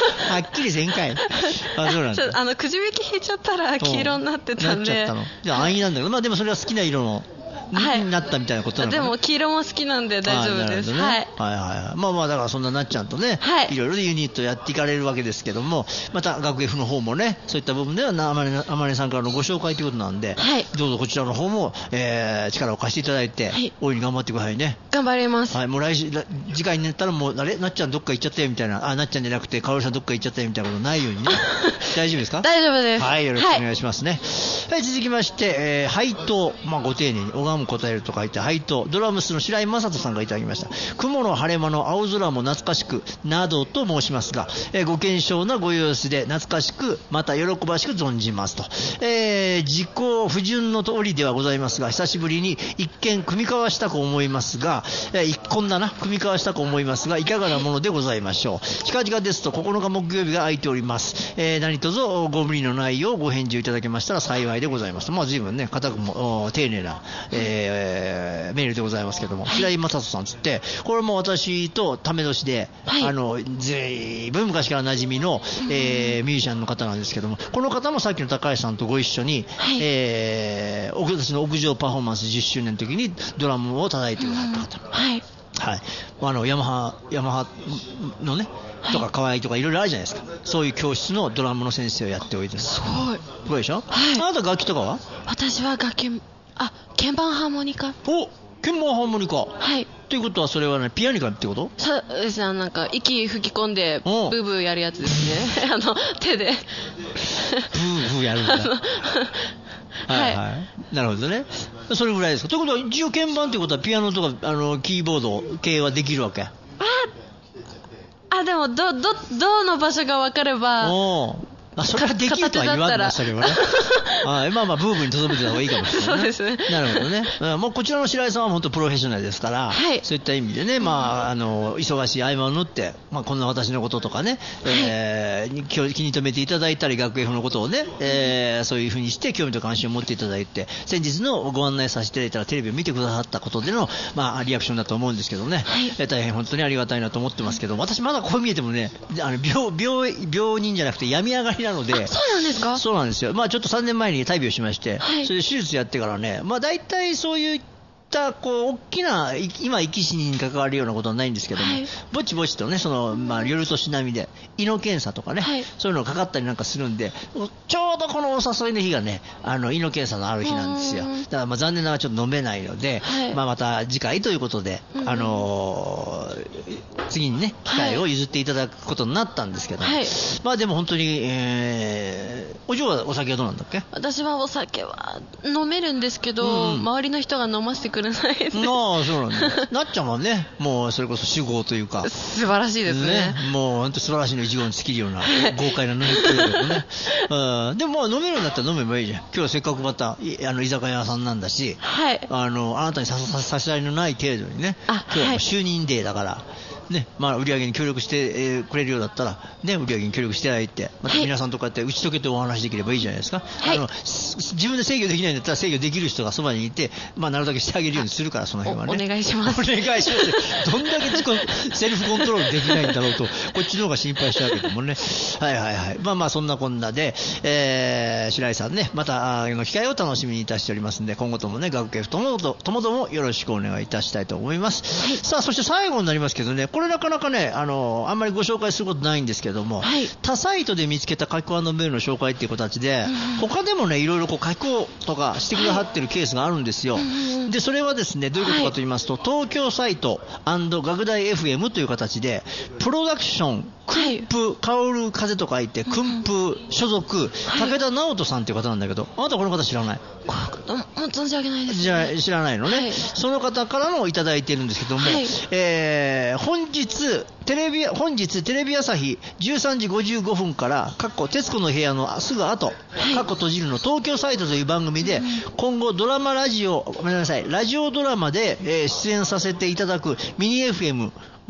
はっきりせんかい。あ、そうなんだ。 あのくじ引き引いちゃったら黄色になってたんで。 なっちゃったの。じゃあ暗いなんだけど、まあでもそれは好きな色の。はい、なったみたいなことなのかな。 でも黄色も好きなんで大丈夫です。 ね、はい、はいはい。まあまあだからそんななっちゃんとね、はい、いろいろユニットやっていかれるわけですけども、また学 F の方もね、そういった部分ではあまねあまねさんからのご紹介ということなんで、はい、どうぞこちらの方も、えー、力を貸していただいて、はい、大いに頑張ってくださいね。 頑張ります。 はい、もう来週次回になったらもうあれなっちゃんどっか行っちゃったよみたいな、あなっちゃんじゃなくてかおりさんどっか行っちゃったよみたいなことないようにね。大丈夫ですか？ 大丈夫です。 はい、よろしくお願いしますね。はい、はい、続きまして、えー、配当、まあご丁寧に拝む答えると書いて。配当ドラムスの白井正人さんがいただきました。雲の晴れ間の青空も懐かしくなどと申しますが、えー、ご健勝なご様子で懐かしくまた喜ばしく存じますと、えー、自己不純の通りではございますが、久しぶりに一見組み交わしたく思いますが、えー、こんなな組み交わしたく思いますがいかがなものでございましょう。近々ですとここのか木曜日が空いております。えー、何卒ご無理のないようご返事をいただけましたら幸いでございます。まあ随分ね固くも丁寧な、えー、メールでございますけども、白井正人さんつってこれも私とため年で、はい、あのずいぶん昔から馴染みの、えー、ミュージシャンの方なんですけども、この方もさっきの高橋さんとご一緒に、はい、えー、私の屋上パフォーマンスじゅっしゅうねんの時にドラムを叩いてくださった方、はいはい、あのヤマハヤマハのねとか河合とかいろいろあるじゃないですか。そういう教室のドラムの先生をやっておいてる。すごい。 すごいでしょ。はい。あなた楽器とかは？ 私は楽器、あ、鍵盤ハーモニカ。 お、鍵盤ハーモニカ。 はい。 ということはそれはねピアニカってこと？ そうですね。なんか息吹き込んでブーブーやるやつですね。あの手で。 ブーブーやるんだ。はいはい。なるほどね。それぐらいですか。ということは一応鍵盤ってことはピアノとかあのキーボード系はできるわけ？ああ、でもどどどの場所が分かれば。 おあ、それはできるとは言わんましたけどね。あ、まあまあブームに留めてた方がいいかもしれない、ね。 そうですね。 なるほどね。うん、もうこちらの白井さんは本当プロフェッショナルですから、はい、そういった意味でね、まああの忙しい合間を縫って、まあこんな私のこととかね、はい、えー、気に留めていただいたり学 F のことをね、えー、そういうふうにして興味と関心を持っていただいて、先日のご案内させていただいたらテレビを見てくださったことでのまあリアクションだと思うんですけどね、はい、えー、大変本当にありがたいなと思ってますけど、私まだこう見えてもね、あの病病病人じゃなくて病み上がりなので。 そうなんですか？ そうなんですよ。まあちょっとさんねんまえに大病しまして、はい、それで手術やってからね、まあ大体そういったこう大きな今生き死にに関わるようなことはないんですけども、はい、ぼちぼちとね、そのまあ夜年並みで胃の検査とかね、はい、そういうのがかかったりなんかするんで、ちょうどこのお誘いの日がね、あの胃の検査のある日なんですよ。だからまあ残念ながらちょっと飲めないので、はい、まあまた次回ということで、うん、あのー、次にね機会を譲っていただくことになったんですけど、はい、まあでも本当に、えー、お嬢はお酒はどうなんだっけ？ 私はお酒は飲めるんですけど、うん、周りの人が飲ませてくれないです。 ああ、そうなんだ。なっちゃんはね、もうそれこそ酒豪というか素晴らしいです ね, ねもう本当素晴らしいの一号に尽きるような豪快な飲みっぷりだけどね。うん、でもまあ飲めるんだったら飲めばいいじゃん。今日はせっかくまたあの居酒屋さんなんだし、はい、あのあなたに差し支えのない程度にね、今日はもう就任デーだから、ね、まあ売り上げに協力して、えー、くれるようだったら、ね、売り上げに協力していただいて、また皆さんとこうやって打ち解けてお話できればいいじゃないですか。はい、あの自分で制御できないんだったら制御できる人がそばにいて、まあなるだけしてあげるようにするから、その辺はね。 お, お願いします。 お願いします。どんだけ自己セルフコントロールできないんだろうと、こっちの方が心配しちゃうけどもね。はいはいはい。まあまあそんなこんなで、えー、白井さんね、またあの機会を楽しみにいたしておりますんで、今後ともね、学 F ともともともよろしくお願いいたしたいと思います。はい、さあ、そして最後になりますけどね、これなかなかね、あのあんまりご紹介することないんですけども、はい、他サイトで見つけた書き込みメールの紹介っていう形で、うん、他でもねいろいろこう書き込とかしてくださってるケースがあるんですよ。はい、でそれはですねどういうことかと言いますと、はい、東京サイト&学大 エフエム という形でプロダクション訓風薫る風と書いて訓風所属、はい、武田直人さんという方なんだけど、あなたこの方知らない？ 存じ上げないです、ね、 じゃあ知らないのね、はい、その方からもいただいているんですけども、はい、えー、本日テレビ本日テレビ朝日じゅうさんじごじゅうごふんからかっこ徹子の部屋のすぐ後、はい、かっこ閉じるの東京サイトという番組で、うん、今後ドラマラジオごめんなさいラジオドラマで、えー、出演させていただくミニ エフエム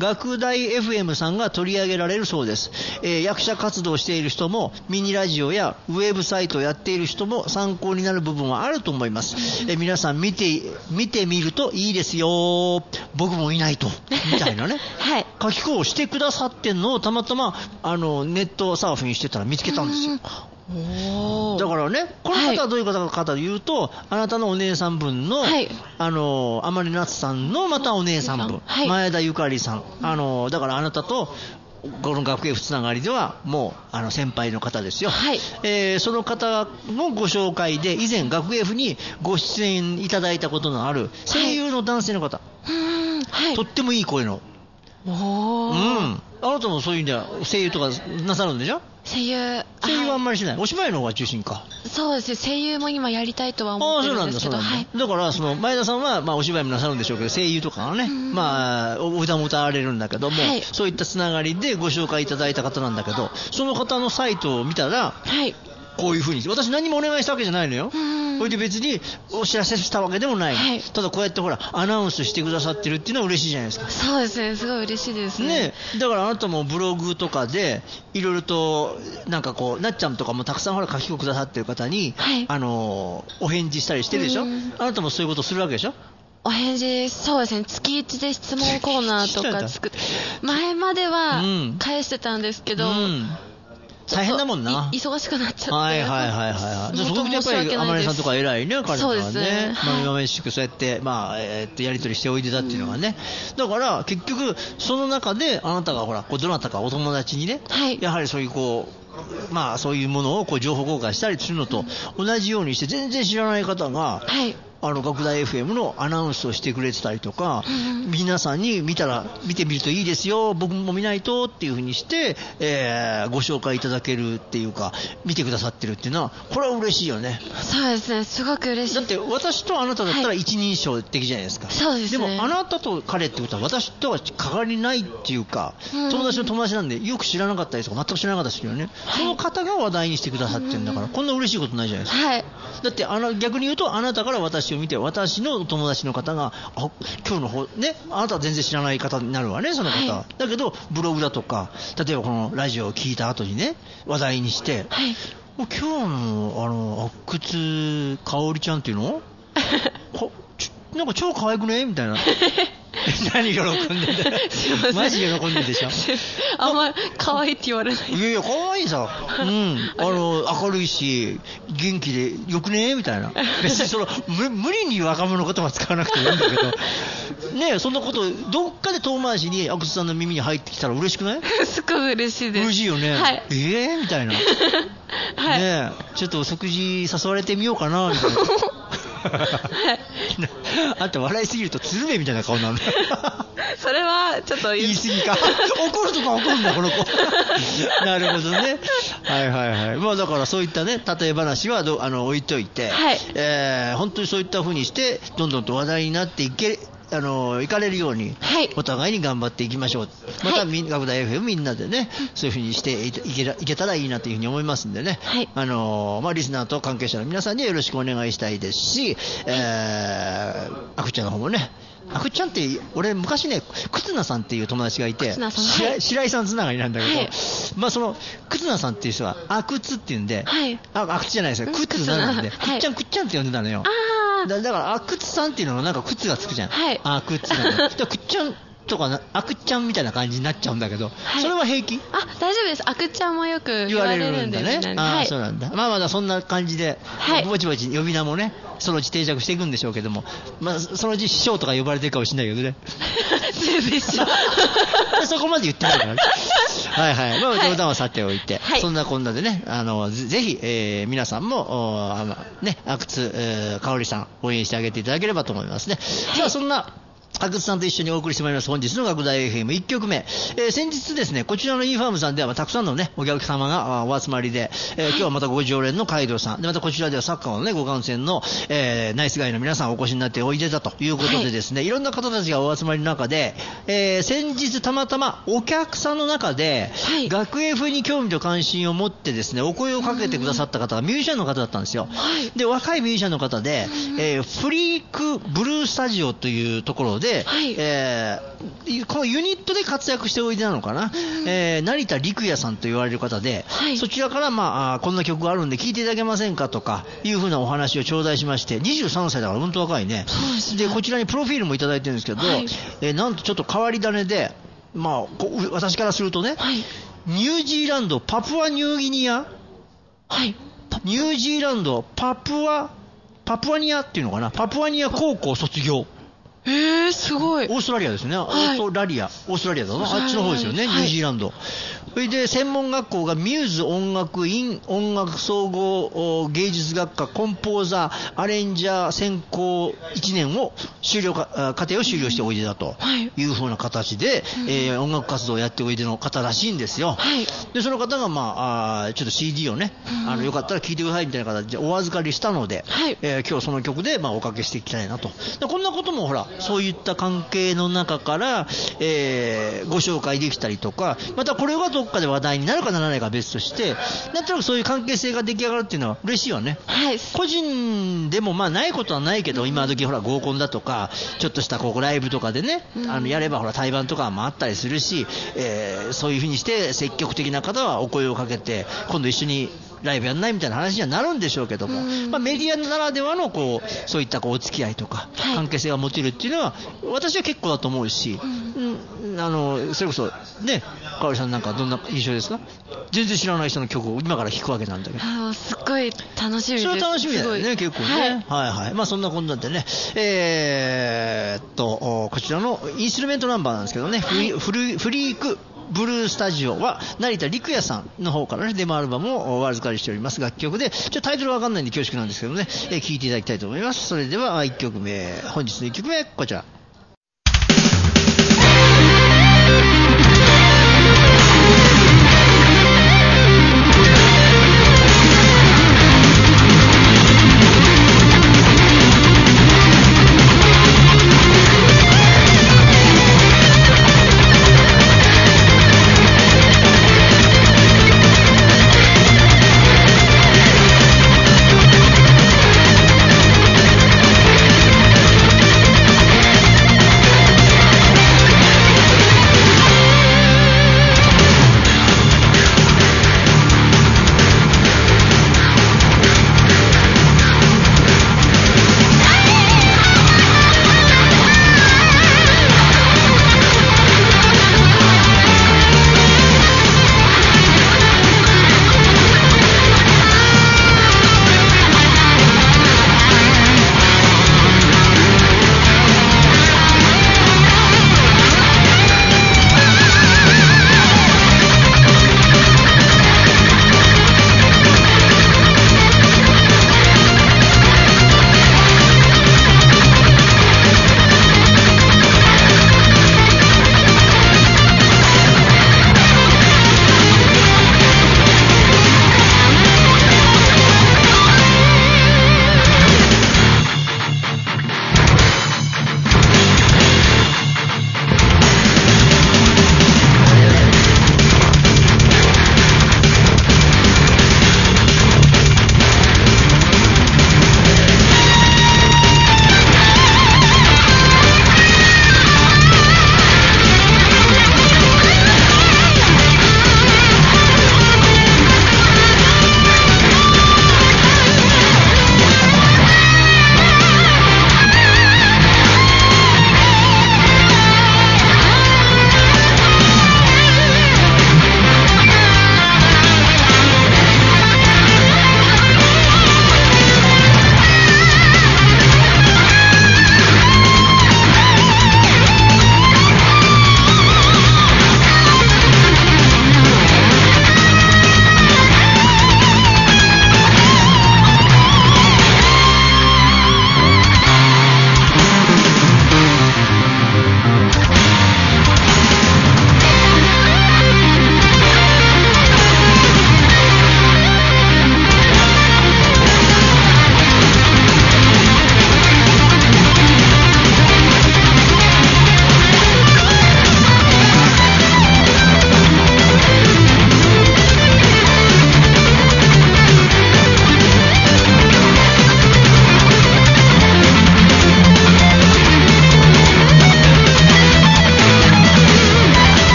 学大 エフエム さんが取り上げられるそうです。えー、役者活動している人もミニラジオやウェブサイトをやっている人も参考になる部分はあると思います。えー、皆さん見て見てみるといいですよ。僕もいないとみたいなね、 はい、 書き子をしてくださってんのをたまたまあのネットサーフィンしてたら見つけたんですよ。おだからね、この方はどういう方かというと、はい、あなたのお姉さん分の、はい、あの天音夏さんのまたお姉さん分、はい、前田ゆかりさん、あのだからあなたとこの学 F つながりではもうあの先輩の方ですよ、はい、えー、その方のご紹介で以前学 F にご出演いただいたことのある声優の男性の方、はい、とってもいい声の、お、うん、あなたもそういう意味では声優とかなさるんでしょ。声優声優はあんまりしない、はい、お芝居の方が中心か。そうですね、声優も今やりたいとは思ってるんですけど。ああ、そうなんだ、そうなんだ、はい、だからその前田さんは、まあ、お芝居もなさるんでしょうけど、声優とかはね、まあ、お歌も歌われるんだけども、はい、そういったつながりでご紹介いただいた方なんだけど、その方のサイトを見たら、はい、こういうふうに私何もお願いしたわけじゃないのよ。それで別にお知らせしたわけでもない、はい、ただこうやってほらアナウンスしてくださってるっていうのは嬉しいじゃないですか。そうですね、すごい嬉しいです ね, ねだからあなたもブログとかでいろいろとなんかこうなっちゃんとかもたくさんほら書き込みくださってる方に、はい、あのお返事したりしてるでしょ。あなたもそういうことするわけでしょ。お返事、そうですね、月いちで質問コーナーとか作って前までは返してたんですけど、うんうん、大変だもんな、忙しくなっちゃって、はいはいはいはい、じゃあそこでやっぱり天音さんとか偉いね、彼女はね、そうですね、まあ、今までしくそうやって、まあえー、っとやり取りしておいでたっていうのがね、だから結局その中であなたがほらこうどなたかお友達にね、はい、やはりそういうこうまあそういうものをこう情報交換したりするのと同じようにして全然知らない方が、はい、あの学大 エフエム のアナウンスをしてくれてたりとか、うん、皆さんに見たら見てみるといいですよ、僕も見ないとっていう風にして、えー、ご紹介いただけるっていうか見てくださってるっていうのはこれは嬉しいよね。そうですね、すごく嬉しい。だって私とあなただったら一人称的じゃないですか、はい、そうですね。でもあなたと彼ってことは私とは変わりないっていうか、うん、友達の友達なんでよく知らなかったりとか全く知らなかったですけどね、はい、その方が話題にしてくださってるんだから、うん、こんな嬉しいことないじゃないですか、はい、だってあの逆に言うとあなたから私を見て私の友達の方があ今日の方ね、あなたは全然知らない方になるわねその方、はい、だけどブログだとか例えばこのラジオを聞いた後にね話題にして、はい、今日のあの阿久津香織ちゃんっていうのなんか超可愛くねみたいな何喜んでんだよマジ喜んでんでしょあんま可愛いって言われない。いやいや可愛いさ、うん、あの明るいし元気でよくねみたいな、別にその無理に若者言葉使わなくてもいいんだけどねえ、そんなことどっかで遠回しに阿久津さんの耳に入ってきたら嬉しくない？すごい嬉しいです。嬉しいよね、はい、ええー、みたいな、はい、ねえちょっとお食事誘われてみようかなみたいなあんた笑いすぎると鶴瓶みたいな顔なんだそれはちょっと言い過ぎか怒るとか怒るんだこの子なるほどね、はいはいはい、まあだからそういったね例え話はどあの置いといて、はい、えー、本当にそういった風にしてどんどんと話題になっていけあの行かれるように、はい、お互いに頑張っていきましょう。また、はい、学大 エフエム みんなでねそういう風にしていけらいけたらいいなというふうに思いますんでね、はい、あのまあ、リスナーと関係者の皆さんによろしくお願いしたいですし、えー、あくちゃんの方もね、あくちゃんって俺昔ね忽那さんっていう友達がいて、はい、白井さんつながりなんだけど、はい、まあその忽那さんっていう人はあくつっていうんで、はい、ああくつじゃないですよ、忽那なんで、くっちゃんくっちゃんって呼んでたのよ。だ, だからあくつさんっていうのはなんか靴がつくじゃん、はい、あくつなんだくっちゃんとかなあくちゃんみたいな感じになっちゃうんだけど、はい、それは平気？あ、大丈夫です。あくちゃんもよく言われるんだね。あ、はい、そうなんだ。まあまだそんな感じで、はい、ぼちぼち呼び名もねそのうち定着していくんでしょうけども、まあそのうち師匠とか呼ばれてるかもしれないけどねそこまで言ってないからねはいはい、まあ冗談はさておいて、はい、そんなこんなでね、あのぜひ、えー、皆さんもね阿久津、えー、香織さん応援してあげていただければと思いますね。はい、さあそんな阿久津さんと一緒にお送りしてまいります本日の学大 エフエムいっ 曲目、えー、先日ですねこちらの イーファームさんでは、まあ、たくさんのねお客様がお集まりで、えー、今日はまたご常連の海道さんで、またこちらではサッカーのねご観戦の、えー、ナイスガイの皆さんお越しになっておいでたということでですね、はい、いろんな方たちがお集まりの中で、えー、先日たまたまお客さんの中で、はい、学 F に興味と関心を持ってですねお声をかけてくださった方がミュージシャンの方だったんですよ。はい、で若いミュージシャンの方で、えー、フリークブルースタジオというところでで、 はい、 えー、このユニットで活躍しておいでなのかな、うん、えー、成田陸也さんと言われる方で、はい、そちらから、まあ、こんな曲があるんで聴いていただけませんかとかいうふうなお話を頂戴しまして、にじゅうさんさいだから本当若いね。で、こちらにプロフィールもいただいてるんですけど、はい、えー、なんとちょっと変わり種で、まあ、私からするとね、はい、ニュージーランド、パプアニューギニア、はい、ニュージーランド、パプア、パプアニアっていうのかな、パプアニア高校卒業。 へー、すごい。 オーストラリアですね。はい、オーストラリア、オーストラリアだな。あっちの方ですよね、はい、ニュージーランド。それで専門学校がミューズ音楽院音楽総合芸術学科コンポーザーアレンジャー専攻いちねんを修了か課程を修了しておいでだというふうな形で、うん、えー、音楽活動をやっておいでの方らしいんですよ。はい、でその方が、まあ、あちょっと シーディー をね、うん、あのよかったら聴いてくださいみたいな形でお預かりしたので、はい、えー、今日その曲で、まあ、おかけしていきたいなと。でこんなこともほらそういった関係の中から、えー、ご紹介できたりとか、またこれがどっかで話題になるかならないかは別として、なんとなくそういう関係性が出来上がるっていうのは嬉しいわね。はい、個人でもまあないことはないけど、今時ほら合コンだとかちょっとしたこうライブとかでね、うん、あのやればほら対バンとかもあったりするし、えー、そういう風にして積極的な方はお声をかけて今度一緒にライブやんないみたいな話にはなるんでしょうけども、まあ、メディアならではのこうそういったこうお付き合いとか関係性が持てるっていうのは私は結構だと思うし、うん、あのそれこそね、かおりさんなんかどんな印象ですか？全然知らない人の曲を今から聴くわけなんだけど、 あ、すっごい楽しみです。 それは楽しみだよね、結構ね、はい、はいはい。まあそんなこんなんでね、えー、っとこちらのインストゥルメントナンバーなんですけどね、はい、フリフリークブルースタジオは成田陸也さんの方からねデモアルバムをお預かりしております。楽曲でちょっとタイトルわかんないんで恐縮なんですけどね、えー、聴いていただきたいと思います。それではいっきょくめ、本日のいっきょくめこちら。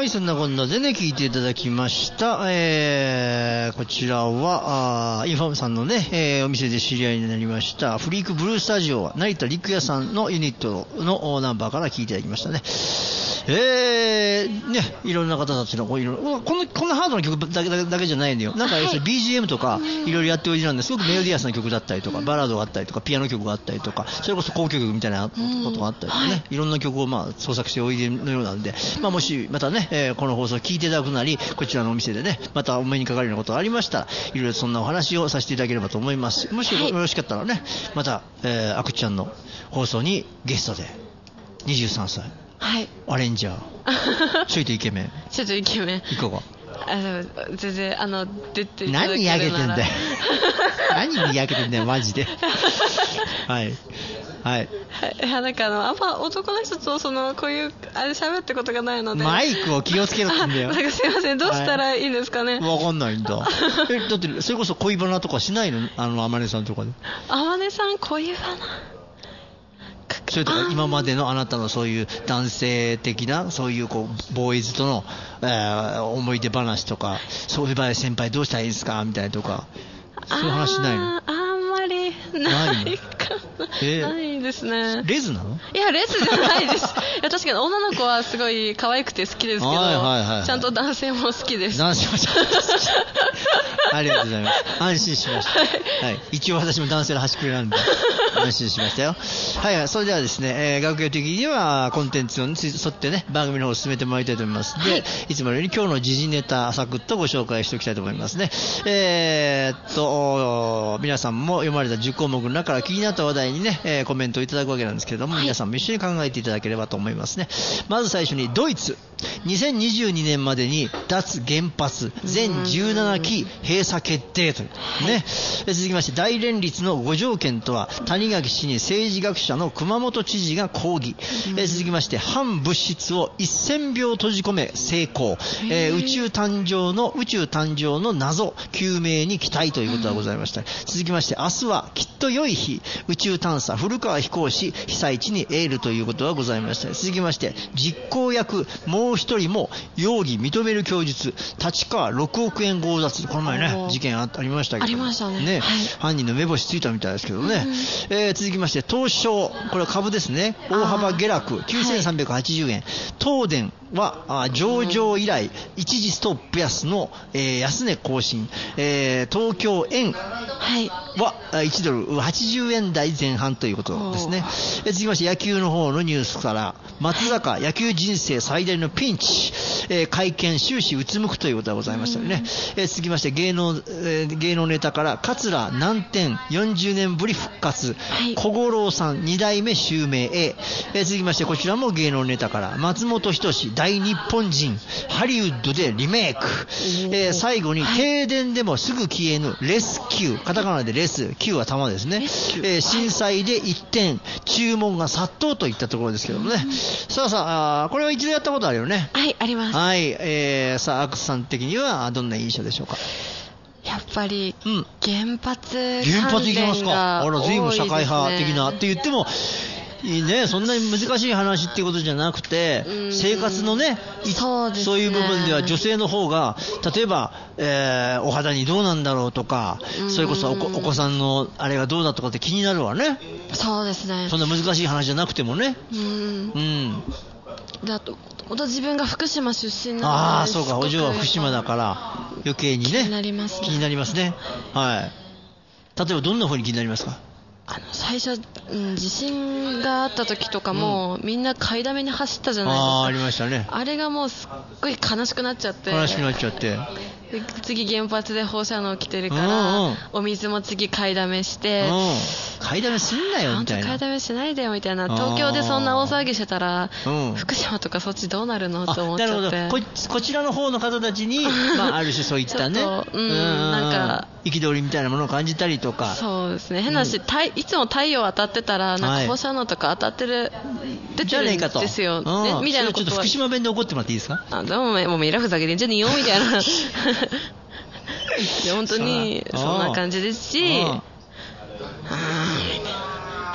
そんなこんなでね、聞いていただきました。えー、こちらは、あインファームさんのね、えー、お店で知り合いになりました、フリークブルースタジオは、成田陸也さんのユニットのナンバーから聞いていただきましたね。えー、ね、いろんな方たちのこういろこのこんなハードな曲だけだけじゃないのよ。なんか要するに ビージーエム とかいろいろやっておいでなんですごくメロディアスな曲だったりとか、バラードがあったりとか、ピアノ曲があったりとか、それこそ交響曲みたいなことがあったりとかね、いろんな曲をまあ創作しておいでのようなんで、まあもしまたね、えー、この放送を聞いていただくなり、こちらのお店でね、またお目にかかるようなことがありましたら、いろいろそんなお話をさせていただければと思います。もしよろしかったらね、また、えー、あくちゃんの放送にゲストでにじゅうさんさい。 はい、 アレンジャーちょいとイケメンちょいとイケメンいかがあの全然あの出ていただけるなら何にやけてんだよ何にやけてんだよマジではいはい、 はい、なんかあのあんま男の人とそのこういうあれ喋ったことがないのでマイクを気をつけろってんだよなんかすいませんどうしたらいいんですかね、 はい、分かんないんだえだってそれこそ恋バナとかしないのあの天音さんとかで天音さん恋バナそれとか今までのあなたのそういう男性的なそういうこうボーイズとの、えー、思い出話とかそういう場合先輩どうしたらいいですかみたいなとかそういう話ないの？ ああんまりないかな、えー、ないですね。 レズなの？ いやレズじゃないですいや確かに女の子はすごい可愛くて好きですけど、はいはいはいはい、ちゃんと男性も好きです。 男性もちゃんと好きありがとうございます。安心しました、はいはい、一応私も男性の端くれなんで安心しましたよ。はい、はい、それではですね、えー、学業的にはコンテンツに沿ってね番組の方を進めてまいりたいと思いますので、はい、いつものように今日の時事ネタサクッとご紹介しておきたいと思いますね。えー、っと皆さんも読まれたじゅっこうもくの中から気になった話題にね、えー、コメントをいただくわけなんですけれども、はい、皆さんも一緒に考えていただければと思いますね。まず最初にドイツにせんにじゅうにねんまでに脱原発全じゅうななき閉鎖決定という、ね、はい、続きまして大連立のご条件とは谷垣氏に政治学者の熊本知事が抗議、えー、続きまして反物質をせんびょう閉じ込め成功、えー、宇宙誕生の宇宙誕生の謎究明に期待ということがございました。続きまして明日はきっと良い日宇宙探査古川飛行士被災地にエールということがございました。続きまして実行役もう一人も容疑認める供述立川ろくおくえん強奪この前ね事件 あ, ありましたけどありました ね, ね、 はい、 犯人の目星ついたみたいですけどね、うん、えー、続きまして東証これは株ですね大幅下落きゅうせんさんびゃくはちじゅうえん、はい、東電は上場以来一時ストップ安の、えー、安値更新、えー、東京円はいちドルはちじゅうえん台前半ということですね。えー、続きまして野球の方のニュースから松坂野球人生最大のピンチ、えー、会見終始うつむくということがございましたよね。えー、続きまして芸能、えー、芸能ネタから桂南天よんじゅうねんぶり復活、はい、小五郎さんに代目襲名へ、えー、続きましてこちらも芸能ネタから松本人志大日本人ハリウッドでリメイク、えー、最後に停電でもすぐ消えぬレスキューカタカナでレスキューは玉ですね、えー、震災で一点注文が殺到といったところですけどもね、うん、さあさあ、あこれは一度やったことあるよね。 はいあります。 はい、えー、さあアクスさん的にはどんな印象でしょうか。 やっぱり原発関連が多いですね、 原発いきますか。あら随分社会派的なって言ってもいいね、そんなに難しい話っていうことじゃなくて生活のね、そうですね、そういう部分では女性の方が例えば、えー、お肌にどうなんだろうとかそれこそ お, お子さんのあれがどうだとかって気になるわね。 そうですね、 そんな難しい話じゃなくてもね。うん、うん、 であと自分が福島出身なので、 ああそうか、お嬢は福島だから余計にね気になりますね。 気になりますね。はい。例えばどんな風に気になりますか。 あの最初、うん、地震があった時とかも、うん、みんな買いだめに走ったじゃないですか。 ああ、ありましたね。 あれがもうすっごい悲しくなっちゃって悲しくなっちゃってで次原発で放射能来てるから、うんうん、お水も次買いだめして、うん、 買いだめすんなよみたいな、 買いだめしないでよみたいな、東京でそんな大騒ぎしてたら、うん、福島とかそっちどうなるのと思っちゃって。なるほど、 こ, こちらの方の方たちに、まあ、ある種そういったねうん、なんか憤りみたいなものを感じたりとか。 そうですね、変なし、うん、いつも太陽当たってたらなんか放射能とか当たってる、はい、出てるんですよ、ね、みたいなことは。 ちょっと福島弁で怒ってもらっていいですか。 あでももうミラふざけてんじゃねえよみたいな本当にそんな感じですし、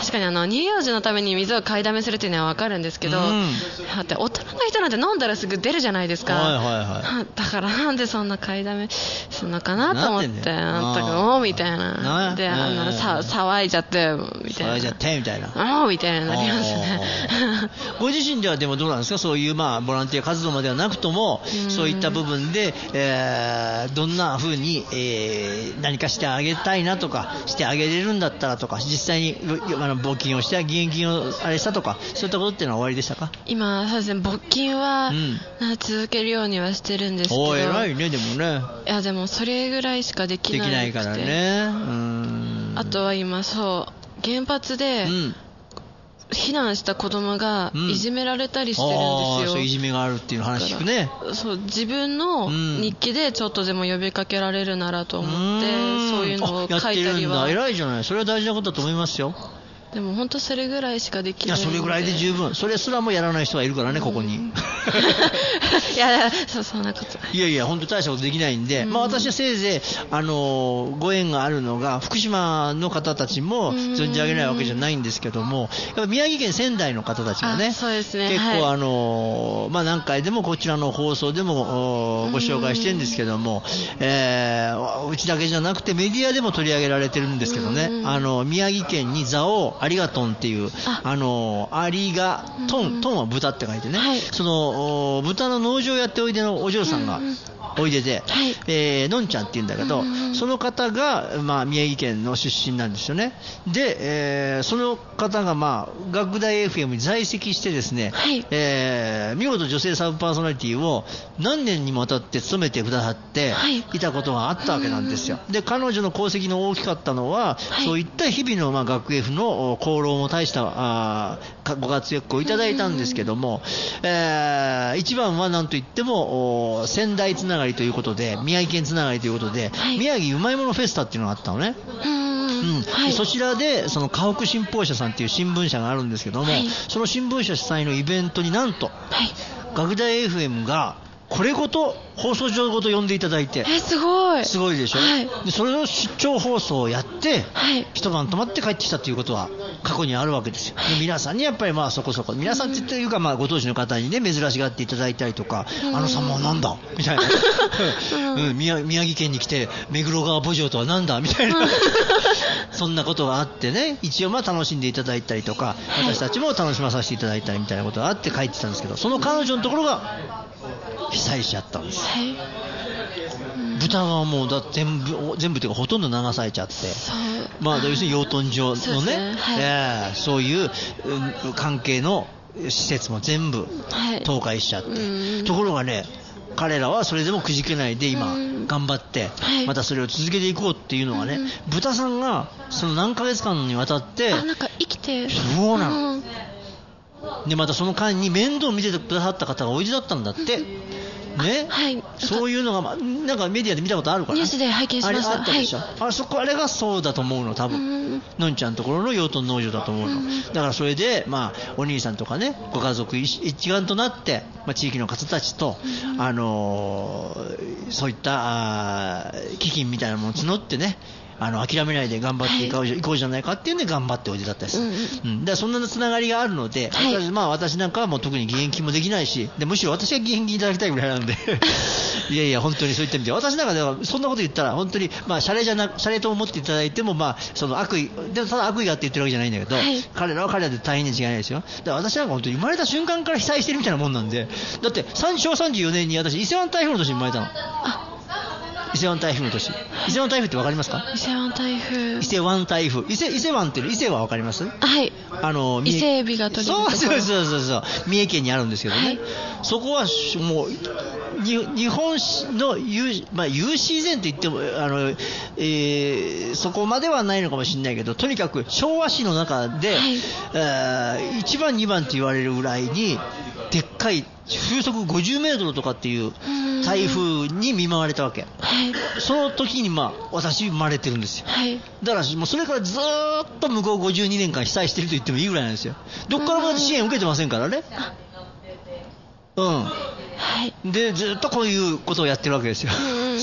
確かにあの乳幼児のために水を買いだめするっていうのは分かるんですけど、うん、だって大人の人なんて飲んだらすぐ出るじゃないですか、はいはいはい、だからなんでそんな買いだめするのかなと思って、あんたがおーみたいなで、あのさ騒いじゃってみたいな騒いじゃってみたいなおーみたいななりますねご自身ではでもどうなんですか、そういう、まあ、ボランティア活動まではなくとも、うん、そういった部分で、えー、どんな風に、えー、何かしてあげたいなとかしてあげれるんだったらとか、実際にあの募金をして義援金をあれしたとか、そういったことっていうのは終わりでしたか？ 今そうですね、募金は、うん、続けるようにはしてるんですけど、 お偉いね。でもね、 いやでもそれぐらいしかできなくて、 できないからね。うーん、 あとは今そう原発で、うん、避難した子供がいじめられたりしてるんですよ、うん、 そういじめがあるっていう話聞くね。 そう自分の日記でちょっとでも呼びかけられるならと思って、うん、そういうのを書いたりは。やってるんだ、偉いじゃない。それは大事なことだと思いますよ。 でも本当それぐらいしかできない。 いやそれぐらいで十分。それすらもやらない人がいるからね、ここに。 いやそそんなこといやいや本当大したことできないんで、うん、まあ私はせいぜいあのご縁があるのが福島の方たちも存じ上げないわけじゃないんですけども、やっぱ宮城県仙台の方たちがね、 そうですね、 結構、はい、あのまあ何回でもこちらの放送でもご紹介してるんですけども、えー、うちだけじゃなくてメディアでも取り上げられてるんですけどね、あの宮城県に蔵王アリガトンっていう、あ, あのアリガトン、トンは豚って書いてね、はい、その豚の農場をやっておいでのお嬢さんがおいでで、はい、えー、のんちゃんって言うんだけど、うんうん、その方が、まあ、宮城県の出身なんですよね。で、えー、その方が、まあ、学大 エフエム に在籍してですね、はい、えー、見事女性サブパーソナリティを何年にもわたって務めてくださっていたことがあったわけなんですよ。で彼女の功績の大きかったのは、はい、そういった日々の、まあ、学 F の功労も大したあご活躍をいただいたんですけども、えー、一番は何といっても仙台つながりということで、宮城県つながりということで、はい、宮城うまいものフェスタっていうのがあったのね。うんはい、そちらでその河北新報社さんっていう新聞社があるんですけども、はい、その新聞社主催のイベントになんと、はい、学大 エフエム がこれごと放送上ごと呼んでいただいて、 えすごいすごいでしょ、はい、でそれを出張放送をやって、はい、一晩泊まって帰ってきたということは過去にあるわけですよ。で皆さんにやっぱりまあそこそこ皆さんっていうかまあご当地の方にね珍しがっていただいたりとか、うん、あの様はなんだみたいな、うん、宮, 宮城県に来て目黒川牧場とはなんだみたいなそんなことがあってね、一応まあ楽しんでいただいたりとか、私たちも楽しまさせていただいたりみたいなことがあって帰ってきたんですけど、その彼女のところが被災しちゃったんです、はい、豚がもうだ全部全部というかほとんど流されちゃって、まあ要するに養豚場のね、そうですね、はい、えー、そういう、うん、関係の施設も全部倒壊しちゃって、はい、ところがね彼らはそれでもくじけないで今頑張ってまたそれを続けていこうっていうのがね、豚さんがその何ヶ月間にわたってあなんか生きてそうなの、うん、でまたその間に面倒を見てくださった方がおいでだったんだってね、はい、そういうのが、まあ、なんかメディアで見たことあるから、 ニュースで拝見しました。 あれあったでしょ、はい、あそこあれがそうだと思うの多分、うん、のんちゃんのところの養豚農場だと思うの、うん、だからそれで、まあ、お兄さんとかねご家族一丸となって、まあ、地域の方たちと、うん、あのー、そういったあ基金みたいなものを募ってねあの諦めないで頑張っていこうじゃ、はい、いこうじゃないかっていうんで頑張っておいでだったです、うんうん、でそんなつながりがあるので、はい、私, まあ、私なんかはもう特に義援金もできないしでむしろ私が義援金いただきたいぐらいなんでいやいや本当にそういった意味で私なんかではそんなこと言ったら本当にまあシャレじゃなシャレと思っていただいてもまあその悪意でもただ悪意があって言ってるわけじゃないんだけど、はい、彼らは彼らで大変に違いないですよ。だから私なんか本当に生まれた瞬間から被災してるみたいなもんなんで、だってしょわさんじゅうよねんに私伊勢湾台風の年に生まれたの。あ伊勢湾台風の年。伊勢湾台風ってわかりますか？ 伊勢湾台風。 伊勢湾台風。伊勢伊勢湾っていう伊勢はわかります？ はい。あの伊勢海老が取れるところ。 そうそうそうそう。三重県にあるんですけどね。はい、そこはもうに日本の有まあ有史以前と言ってもあの、えー、そこまではないのかもしれないけど、とにかく昭和史の中で、はいえー、いちばんにばんと言われるぐらいにでっかい風速ごじゅうメートルとかっていう台風に見舞われたわけ、はい、その時にまあ私生まれてるんですよ、はい、だからもうそれからずーっと向こうごじゅうにねんかん被災してると言ってもいいぐらいなんですよ。どっからも支援受けてませんからね。うん、はい、でずっとこういうことをやってるわけですよ、うん、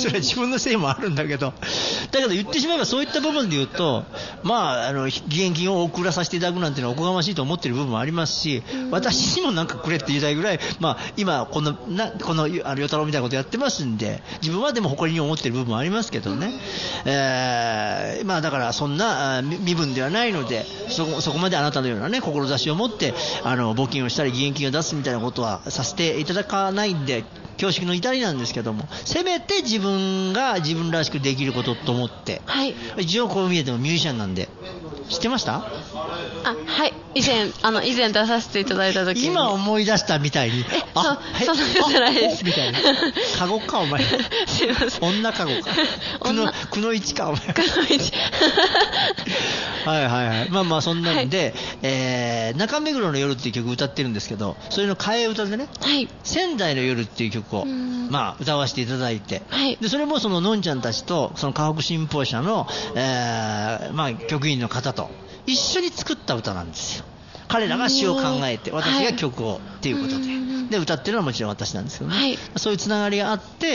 それは自分のせいもあるんだけど、だけど言ってしまえばそういった部分で言うと、まあ、あの義援金を送らさせていただくなんていうのはおこがましいと思っている部分もありますし、私にもなんかくれって言いたいぐらい、まあ、今このなこのあの与太郎みたいなことやってますんで、自分はでも誇りに思っている部分もありますけどね、えー、まあだからそんな身分ではないので、そこ、そこまであなたのようなね志を持ってあの募金をしたり義援金を出すみたいなことはさせていただかないんで恐縮の至りなんですけども、せめて自分が自分らしくできることと思って、はい、一応こう見えてもミュージシャンなんで。知ってました？ あ、はい、以前あの以前出させていただいた時に今思い出したみたいに、 えあそそんなことじゃないですみたいな、カゴかお前すいません、 女カゴかくのくの一かお前くの一はいはいはい、まあまあそんなんで、はい、えー、中目黒の夜っていう曲歌ってるんですけど、それの替え歌でね、はい、仙台の夜っていう曲をまあ歌わせていただいて、はい、でそれもそののんちゃんたちとその河北新報社の、えー、まあ局員の方と一緒に作った歌なんですよ。彼らが詩を考えて私が曲をっていうことで、はい、で歌ってるのはもちろん私なんですけどね、はい、そういうつながりがあって、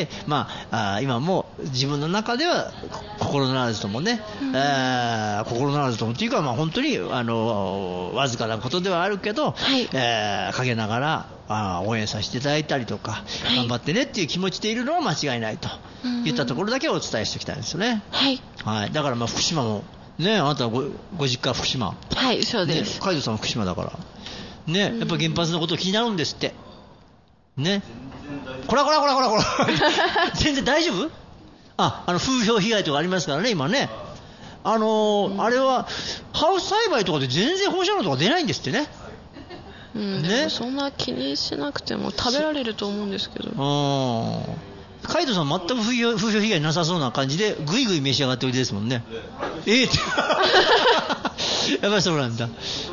まあ、あ今も自分の中では心ならずともね、えー、心ならずともっていうか、まあ、本当にあのわずかなことではあるけど、はい、えー、陰ながらあ応援させていただいたりとか、はい、頑張ってねっていう気持ちでいるのは間違いないといったところだけをお伝えしておきたいんですよね、はいはい、だからまあ福島もね、あなたは ご, ご実家は福島。 はい、そうです。 ね、海斗さんは福島だからね、やっぱ原発のこと気になるんですってね。こらこらこらこらこら全然大丈夫？あ、あの風評被害とかありますからね今ね。あのーうん、あれはハウス栽培とかで全然放射能とか出ないんですってね。 うん、ね、でもそんな気にしなくても食べられると思うんですけど。 ああ。カイトさん全く風評、風評被害なさそうな感じでぐいぐい召し上がっておいでですもんね。ええー、ってやっぱりそうなんだ。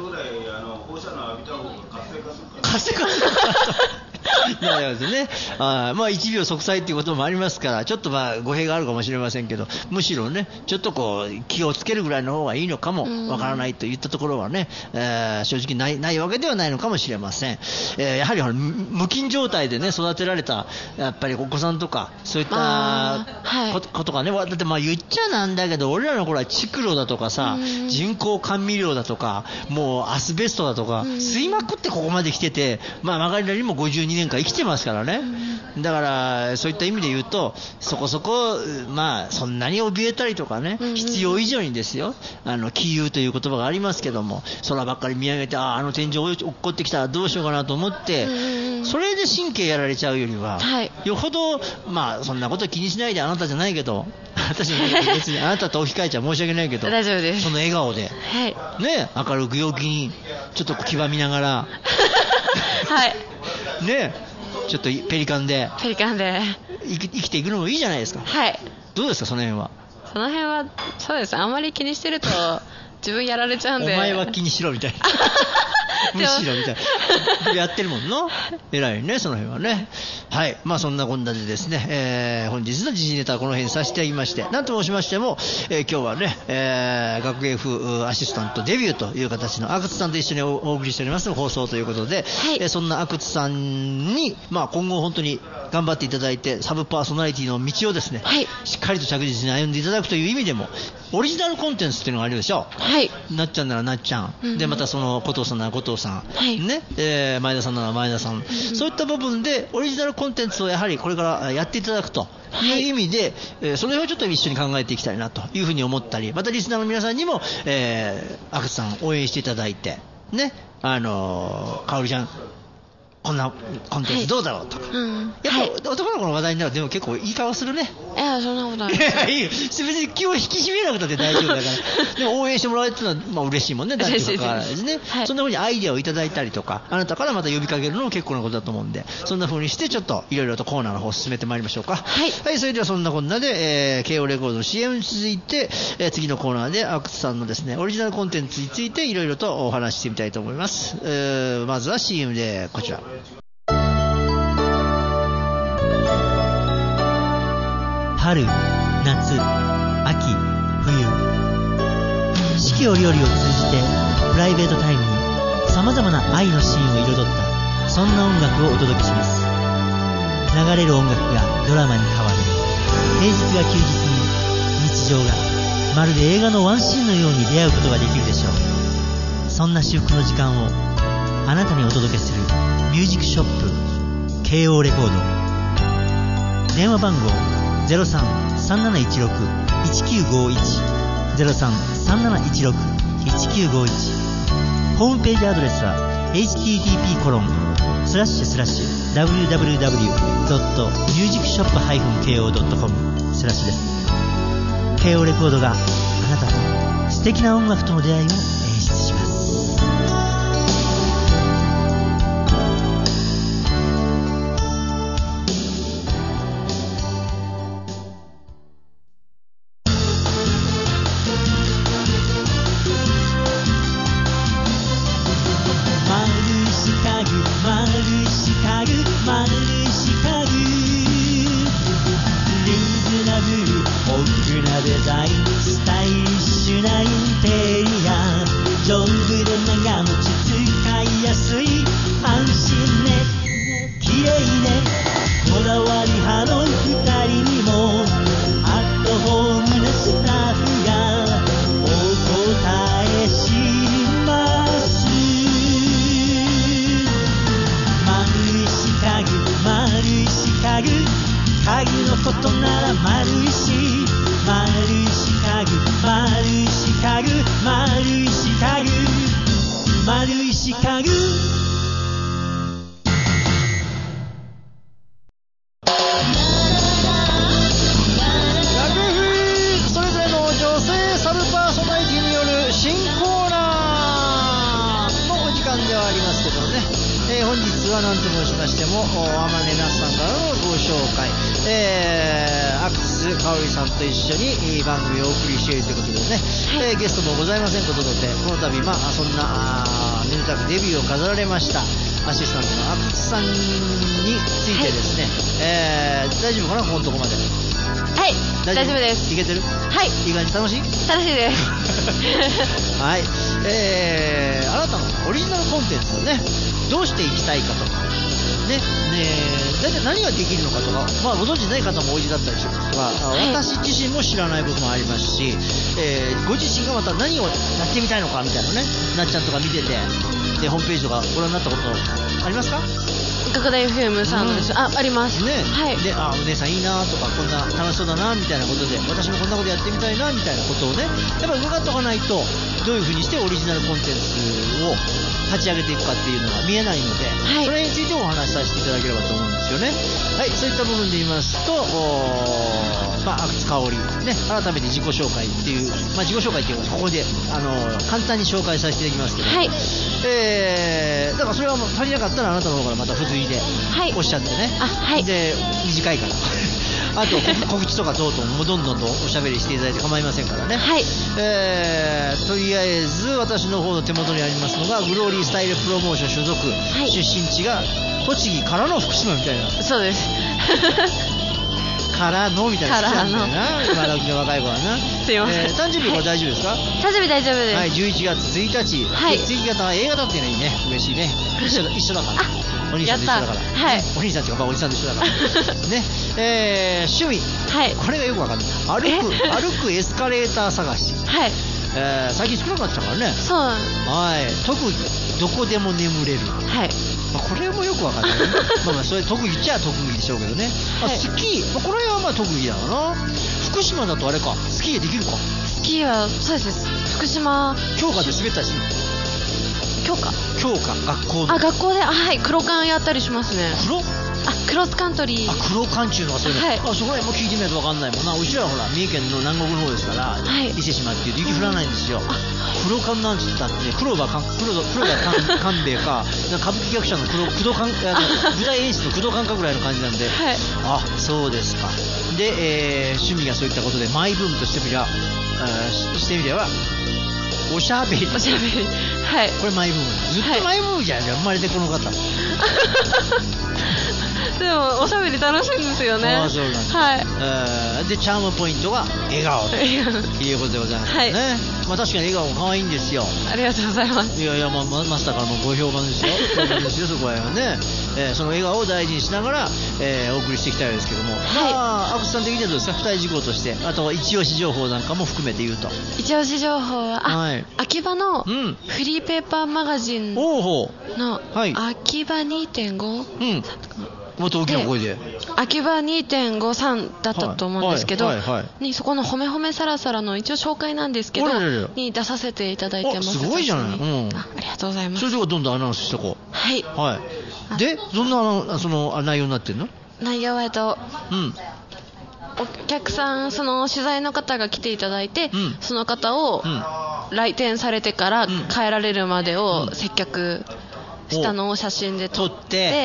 活性化するなるほどね。あまあいちびょう息災っていうこともありますから、ちょっとまあ語弊があるかもしれませんけど、むしろねちょっとこう気をつけるぐらいの方がいいのかもわからないといったところはね、えー、正直ないないわけではないのかもしれません。えー、やはりほら無菌状態でね育てられたやっぱりお子さんとかそういったこ と,、はい、ことがね、だってまあ言っちゃなんだけど、俺らの頃はチクロだとかさ、人工甘味料だとかもうアスベストだとか吸いまくってここまで来てて、まあ曲がりなりにもごじゅうにねんかん生きてますからね。だからそういった意味で言うとそこそこまあそんなに怯えたりとかね、必要以上にですよ、あの気憂という言葉がありますけども、空ばっかり見上げて、ああの天井落っこってきたらどうしようかなと思ってそれで神経やられちゃうよりは、はい、よほどまあそんなこと気にしないで、あなたじゃないけど私も別にあなたと置き換えちゃ申し訳ないけど大丈夫です。 その笑顔で、はい、ね、明るく陽気にちょっと牙見ながらはいね、ちょっとペリカンでペリカンで生き、生きていくのもいいじゃないですか。 はい。 どうですかその辺は。 その辺はそうです。あんまり気にしてると自分やられちゃうんで。 お前は気にしろみたいなむしろみたいなやってるもんの偉いねその辺はね。はい、まあそんなこんなでですね、えー、本日の時事ネタはこの辺にさせていただきまして、なんと申しましても、えー、今日はね、えー、学芸風アシスタントデビューという形の阿久津さんと一緒に お, お送りしております放送ということで、はい、えー、そんな阿久津さんに、まあ、今後本当に頑張っていただいてサブパーソナリティの道をですね、はい、しっかりと着実に歩んでいただくという意味でもオリジナルコンテンツっていうのがあるでしょ。はい、なっちゃんならなっちゃん、うん、でまたその古藤さんなら古藤さん、はい、ね、えー、前田さんなら前田さん、うん、そういった部分でオリジナルコンテンツをやはりこれからやっていただくという意味で、はい、えー、それをちょっと一緒に考えていきたいなというふうに思ったり、またリスナーの皆さんにも、えー、阿久津さん応援していただいてね、あのー、かおりちゃんこんなコンテンツどうだろうとか、はい、うん、やっぱ、はい、男の子の話題になるとでも結構いい顔するね。 いやそんなことない。いやいいよ、別に気を引き締めなくたって大丈夫だからでも応援してもらえるっていうのは、まあ、嬉しいもんね。だって関わらずね、はい、そんな風にアイデアをいただいたりとかあなたからまた呼びかけるのも結構なことだと思うんで、そんな風にしてちょっといろいろとコーナーの方を進めてまいりましょうか。はい、はい、それではそんなこんなで、えー、ケーオー レコードの シーエム に続いて、えー、次のコーナーで阿久津さんのですねオリジナルコンテンツについていろいろとお話ししてみたいと思います。えー、まずは シーエム でこちら。春、夏、秋、冬、四季折々を通じてプライベートタイムにさまざまな愛のシーンを彩ったそんな音楽をお届けします。流れる音楽がドラマに変わる平日が休日に日常がまるで映画のワンシーンのように出会うことができるでしょう。そんな至福の時間をあなたにお届けするミュージックショップ ケーオー レコード。電話番号 ゼロさん さんなないちろく いちきゅうごいち ゼロさん さんなないちろく いちきゅうごいち。ホームページアドレスは エイチティーティーピー コロンスラッシュスラッシュ ダブリューダブリューダブリュー ドット ミュージックショップ ケーオー ドット コム スラッシュです。 ケーオー レコードがあなたと素敵な音楽との出会いを演出します。アシスタントの阿久津さんについてですね、はいえー、大丈夫かなこのとこまで。 はい大丈夫です。 いけてる。 はいいい感じ。楽しい楽しいですはい、えー、あなたのオリジナルコンテンツをねどうしていきたいかとかね、ね大体何ができるのかとか、まあ、ご存知ない方もおいでだったりするとか、はい、私自身も知らない部分もありますし、えー、ご自身がまた何をやってみたいのかみたいなね、なっちゃんとか見ててでホームページとかご覧になったことありますか？ 学大 エフエム さんのです、うん、あ, ありますね、 はい、 であお姉さんいいなとかこんな楽しそうだなみたいなことで私もこんなことやってみたいなみたいなことをねやっぱり伺っておかないとどういう風にしてオリジナルコンテンツを立ち上げていくかっていうのが見えないので、はい、それについてもお話しさせていただければと思うんですよね。はい、そういった部分で言いますとまあ阿久津香織ね改めて自己紹介っていうまあ自己紹介っていうのはここであの簡単に紹介させていただきますけど、はいえー、だからそれが足りなかったらあなたの方からまた付随でおっしゃってね、 はい、あはいで短いからあと告知とか等々もどんどんとおしゃべりしていただいて構いませんからね、 はいえー、とりあえず私の方の手元にありますのがグローリースタイルプロモーション所属、はい、出身地が栃木からの福島みたいなそうですからのみたいな好きなんだよな今時の若い子はなすいません、 えー、誕生日は大丈夫ですか？はい、 誕生日大丈夫です。 はい、じゅういちがつついたち、はい、ついたちが A 型っていうのいいね嬉しいね一緒だ一緒だからお兄さんと一緒だから、 はい、 お兄さんっていうかまあおじさんと一緒だからねえー、趣味、 はい、 これがよくわかんない歩く歩くエスカレーター探し、 はいえー、最近少なくなってきたからね。 そうなんです。 はい特技どこでも眠れる、 はいまあ、これもよくわかんないねまあまあそれ特技っちゃ特技でしょうけどね、まあ、スキー、まあ、これはまあ特技だな。福島だとあれかスキーできるか。 スキーはそうです福島強化で滑ったし強化強化学校のあ学校であはい黒缶やったりしますね。 黒あクロスカントリーあ黒缶っていうのはそういうの、はい、あそこら辺も聞いてみないと分かんないもんな。うちらはほら三重県の南国の方ですから、はい、伊勢志摩っていう雪降らないんですよ。黒缶なんつったって黒羽黒黒羽官兵衛か歌舞伎役者の黒工藤官舞台演出の工藤官かぐらいの感じなんで、はい、あそうですか。で、えー、趣味がそういったことでマイブームとしてみりゃ、えー、してみればおしゃべりおしゃべりはいこれマイブームずっとマイブームじゃん、はい、生まれてこの方でもおしゃべり楽しいんですよね。 ああ、そうなんです、 はい。 えー、でチャームポイントが笑顔ということでございますね。はい、まあ、確かに笑顔も可愛いんですよ。 ありがとうございます。 いやいや、まあ、マスターからもご評判ですよ。評判ですよ、そこはね。えー、その笑顔を大事にしながら、えー、お送りしていきたいですけども、はい、まあ、アクスさん的にはどうですか、付帯事項として、あと一押し情報なんかも含めて言うと。 一押し情報は、あ、はい、秋葉のフリーペーパーマガジンの秋葉 にてんご、うん、 もっと大きな声で秋葉 にてんご さんだったと思うんですけど、はいはいはいはい、にそこの褒め褒めサラサラの一応紹介なんですけどに出させていただいてます。 すごいじゃない、うん、 あ, ありがとうございます。 それではどんどんアナウンスしてこう。はい、はい、でどんなその内容になってるの。 内容はえっと、うん、お客さん、その取材の方が来ていただいて、うん、その方を来店されてから帰られるまでを接客したのを写真で撮って、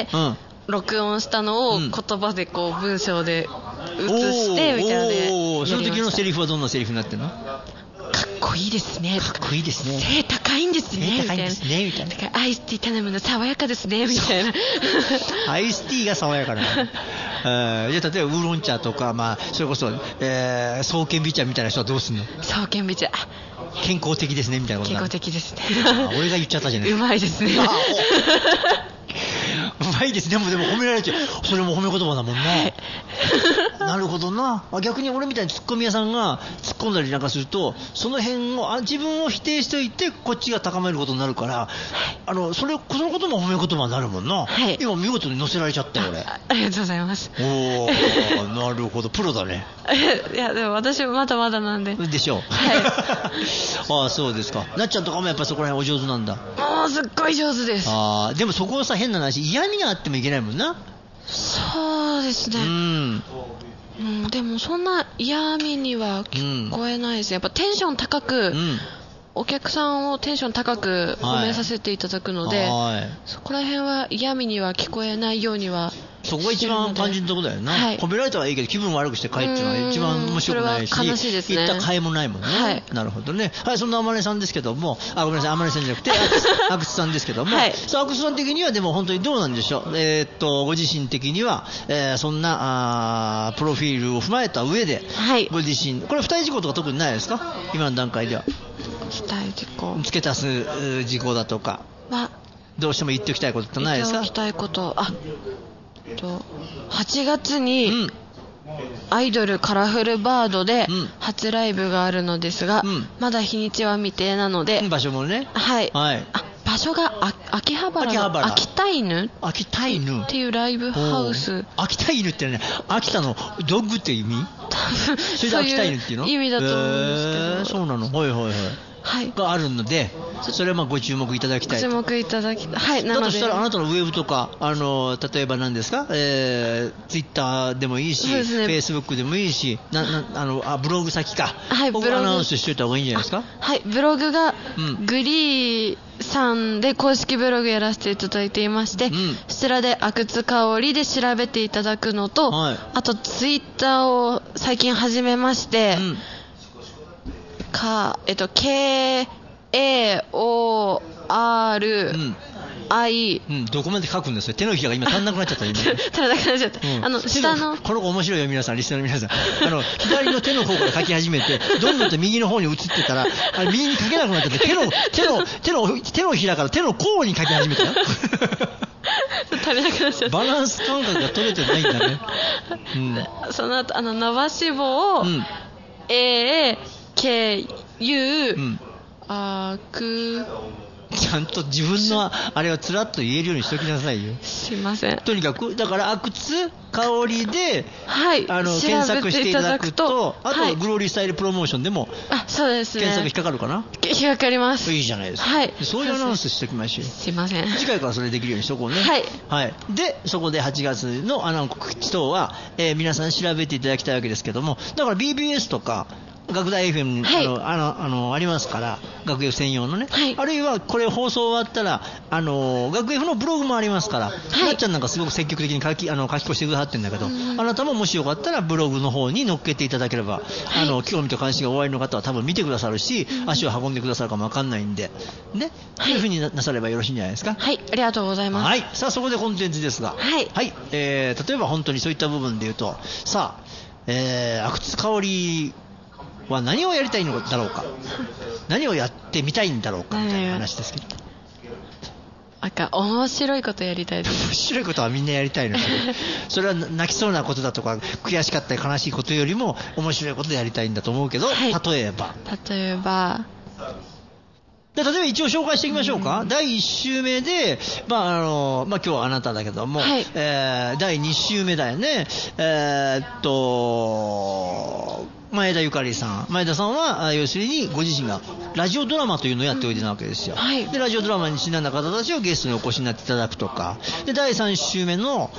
うん、録音したのを言葉でこう文章で写してみたいなのでやりました。 その時のセリフはどんなセリフになってるの。 かっこいいですね。 かっこいいですね。 背高いんですね。 高いんですねみたいな。 アイスティー頼むの爽やかですねみたいな。 アイスティーが爽やかな。えー、じゃあ例えばウーロン茶とか、まあ、それこそ、えー、爽健美茶みたいな人はどうすんの。 爽健美茶。 健康的ですねみたいなことな。 健康的ですね。 俺が言っちゃったじゃない。 うまいですね。 うまいですね。でもでも褒められて、それも褒め言葉だもんな。なるほどな。逆に俺みたいにツッコミ屋さんが突っ込んだりなんかすると、その辺をあ自分を否定しておいてこっちが高めることになるから、はい、あのそれそのことも褒め言葉になるもんな。はい、今見事に載せられちゃったよ俺。 あ, ありがとうございます。 おー、なるほど、プロだね。 いやでも私まだまだなんで。 でしょう。はい。ああ、そうですか。なっちゃんとかもやっぱそこら辺お上手なんだ。 ああ、すっごい上手です。 ああ、でもそこはさ、変な話、嫌味があってもいけないもんな。 そうですね。うん。うん、でもそんな嫌味には聞こえないです。やっぱテンション高く、うん、お客さんをテンション高く褒めさせていただくので、はい、そこら辺は嫌味には聞こえないようには。 そこが一番肝心なところだよね、はい、褒められたらいいけど気分悪くして帰っていうのは一番面白くないし、 悲しいですね。 行った甲斐もないもんね、はい、なるほどね。はい、そんな天音さんですけども、あ、ごめんなさい、天音さんじゃなくて阿久津さんですけども、はい、さあ阿久津さん的にはでも本当にどうなんでしょう。えー、っとご自身的には、えー、そんなあプロフィールを踏まえた上で、はい、ご自身これ付帯事項とか特にないですか、今の段階では。 付帯事項、 付け足す事項だとかはどうしても言っておきたいことってないですか。 言っておきたいこと、あはちがつにアイドルカラフルバードで初ライブがあるのですが、うん、まだ日にちは未定なので、 場所もね、 はい、はい、あ場所があ秋葉原の秋田犬秋田犬っていうライブハウス。 秋田犬ってね、秋田のドッグっていう意味それで秋田犬っていうの意味だと思うんですけど、 えー、そうなの、はいはいはい、はい、があるので、それはまあご注目いただきたい。 ご注目いただきたい。はい。 だとしたらあなたのウェブとか、あの例えば何ですか、えー、ツイッターでもいいし、フェイスブックでもいいし、ななあのあブログ先か。はい。ブログアナウンスしておいた方がいいんじゃないですか。 はい。ブログが、うん、グリーさんで公式ブログやらせていただいていまして、うん、そちらで阿久津香織で調べていただくのと、はい、あとツイッターを最近始めまして。うん、かえっと ケーエーオーアールアイ、 うんうん、どこまで書くんですよ。手のひらが今足んなくなっちゃった今足んなくなっちゃった、うん、あの下のこの子面白いよ皆さん、リスナーの皆さん、あの左の手の方から書き始めてどんどんと右の方に移ってたらあれ右に書けなくなっちゃって手の手の手の手のひらから手の甲に書き始めたよ足りなくなっちゃった。 バランス感覚が取れてないんだね、 うん、その後あの伸ばし棒を、うん、A K U、うん、あくちゃんと自分のあれをつらっと言えるようにしときなさいよ。 すいません。 とにかくだから阿久津香織で、 はい、 あの検索していただくと、あと、はい、グローリースタイルプロモーションでもあそうですね、 検索引っかかるかな。 引っかかります。 いいじゃないですか、 はい、 そういうアナウンスしておきましょう。 すいません、 次回からそれできるようにしとこうね。 はい、 はい、でそこではちがつのアナウンス告知等は、えー、皆さん調べていただきたいわけですけども、だから ビービーエス とか学大 エフエム に、はい、あのあのあのありますから、学 F 専用のね、はい、あるいはこれ放送終わったらあの学 F のブログもありますから、はい、なっちゃんなんかすごく積極的に書きあの書き越してくださってるんだけど、うん、あなたももしよかったらブログの方に載っけていただければ、はい、あの興味と関心がおありの方は多分見てくださるし、うん、足を運んでくださるかもわかんないんでね、はい、そういうふうに な, なさればよろしいんじゃないですか。 はい、ありがとうございます。 はい、さあそこでコンテンツですが、 はい、 はい、えー、例えば本当にそういった部分で言うと、さあ、えー、阿久津香織は何をやりたいのだろうか何をやってみたいんだろうかみたいな話ですけど、 なんか面白いことやりたいです。 面白いことはみんなやりたいのでそれは泣きそうなことだとか悔しかったり悲しいことよりも面白いことでやりたいんだと思うけど、はい、例えば例えばで例えば一応紹介していきましょうか、うん、だいいち週目で、まああのまあ、今日はあなただけども、はい、えー、だいに週目だよね。えー、っと前田ゆかりさん、前田さんは要するにご自身がラジオドラマというのをやっておいでなわけですよ、うん、はい、でラジオドラマにちなんだ方たちをゲストにお越しになっていただくとかで、だいさん週目の、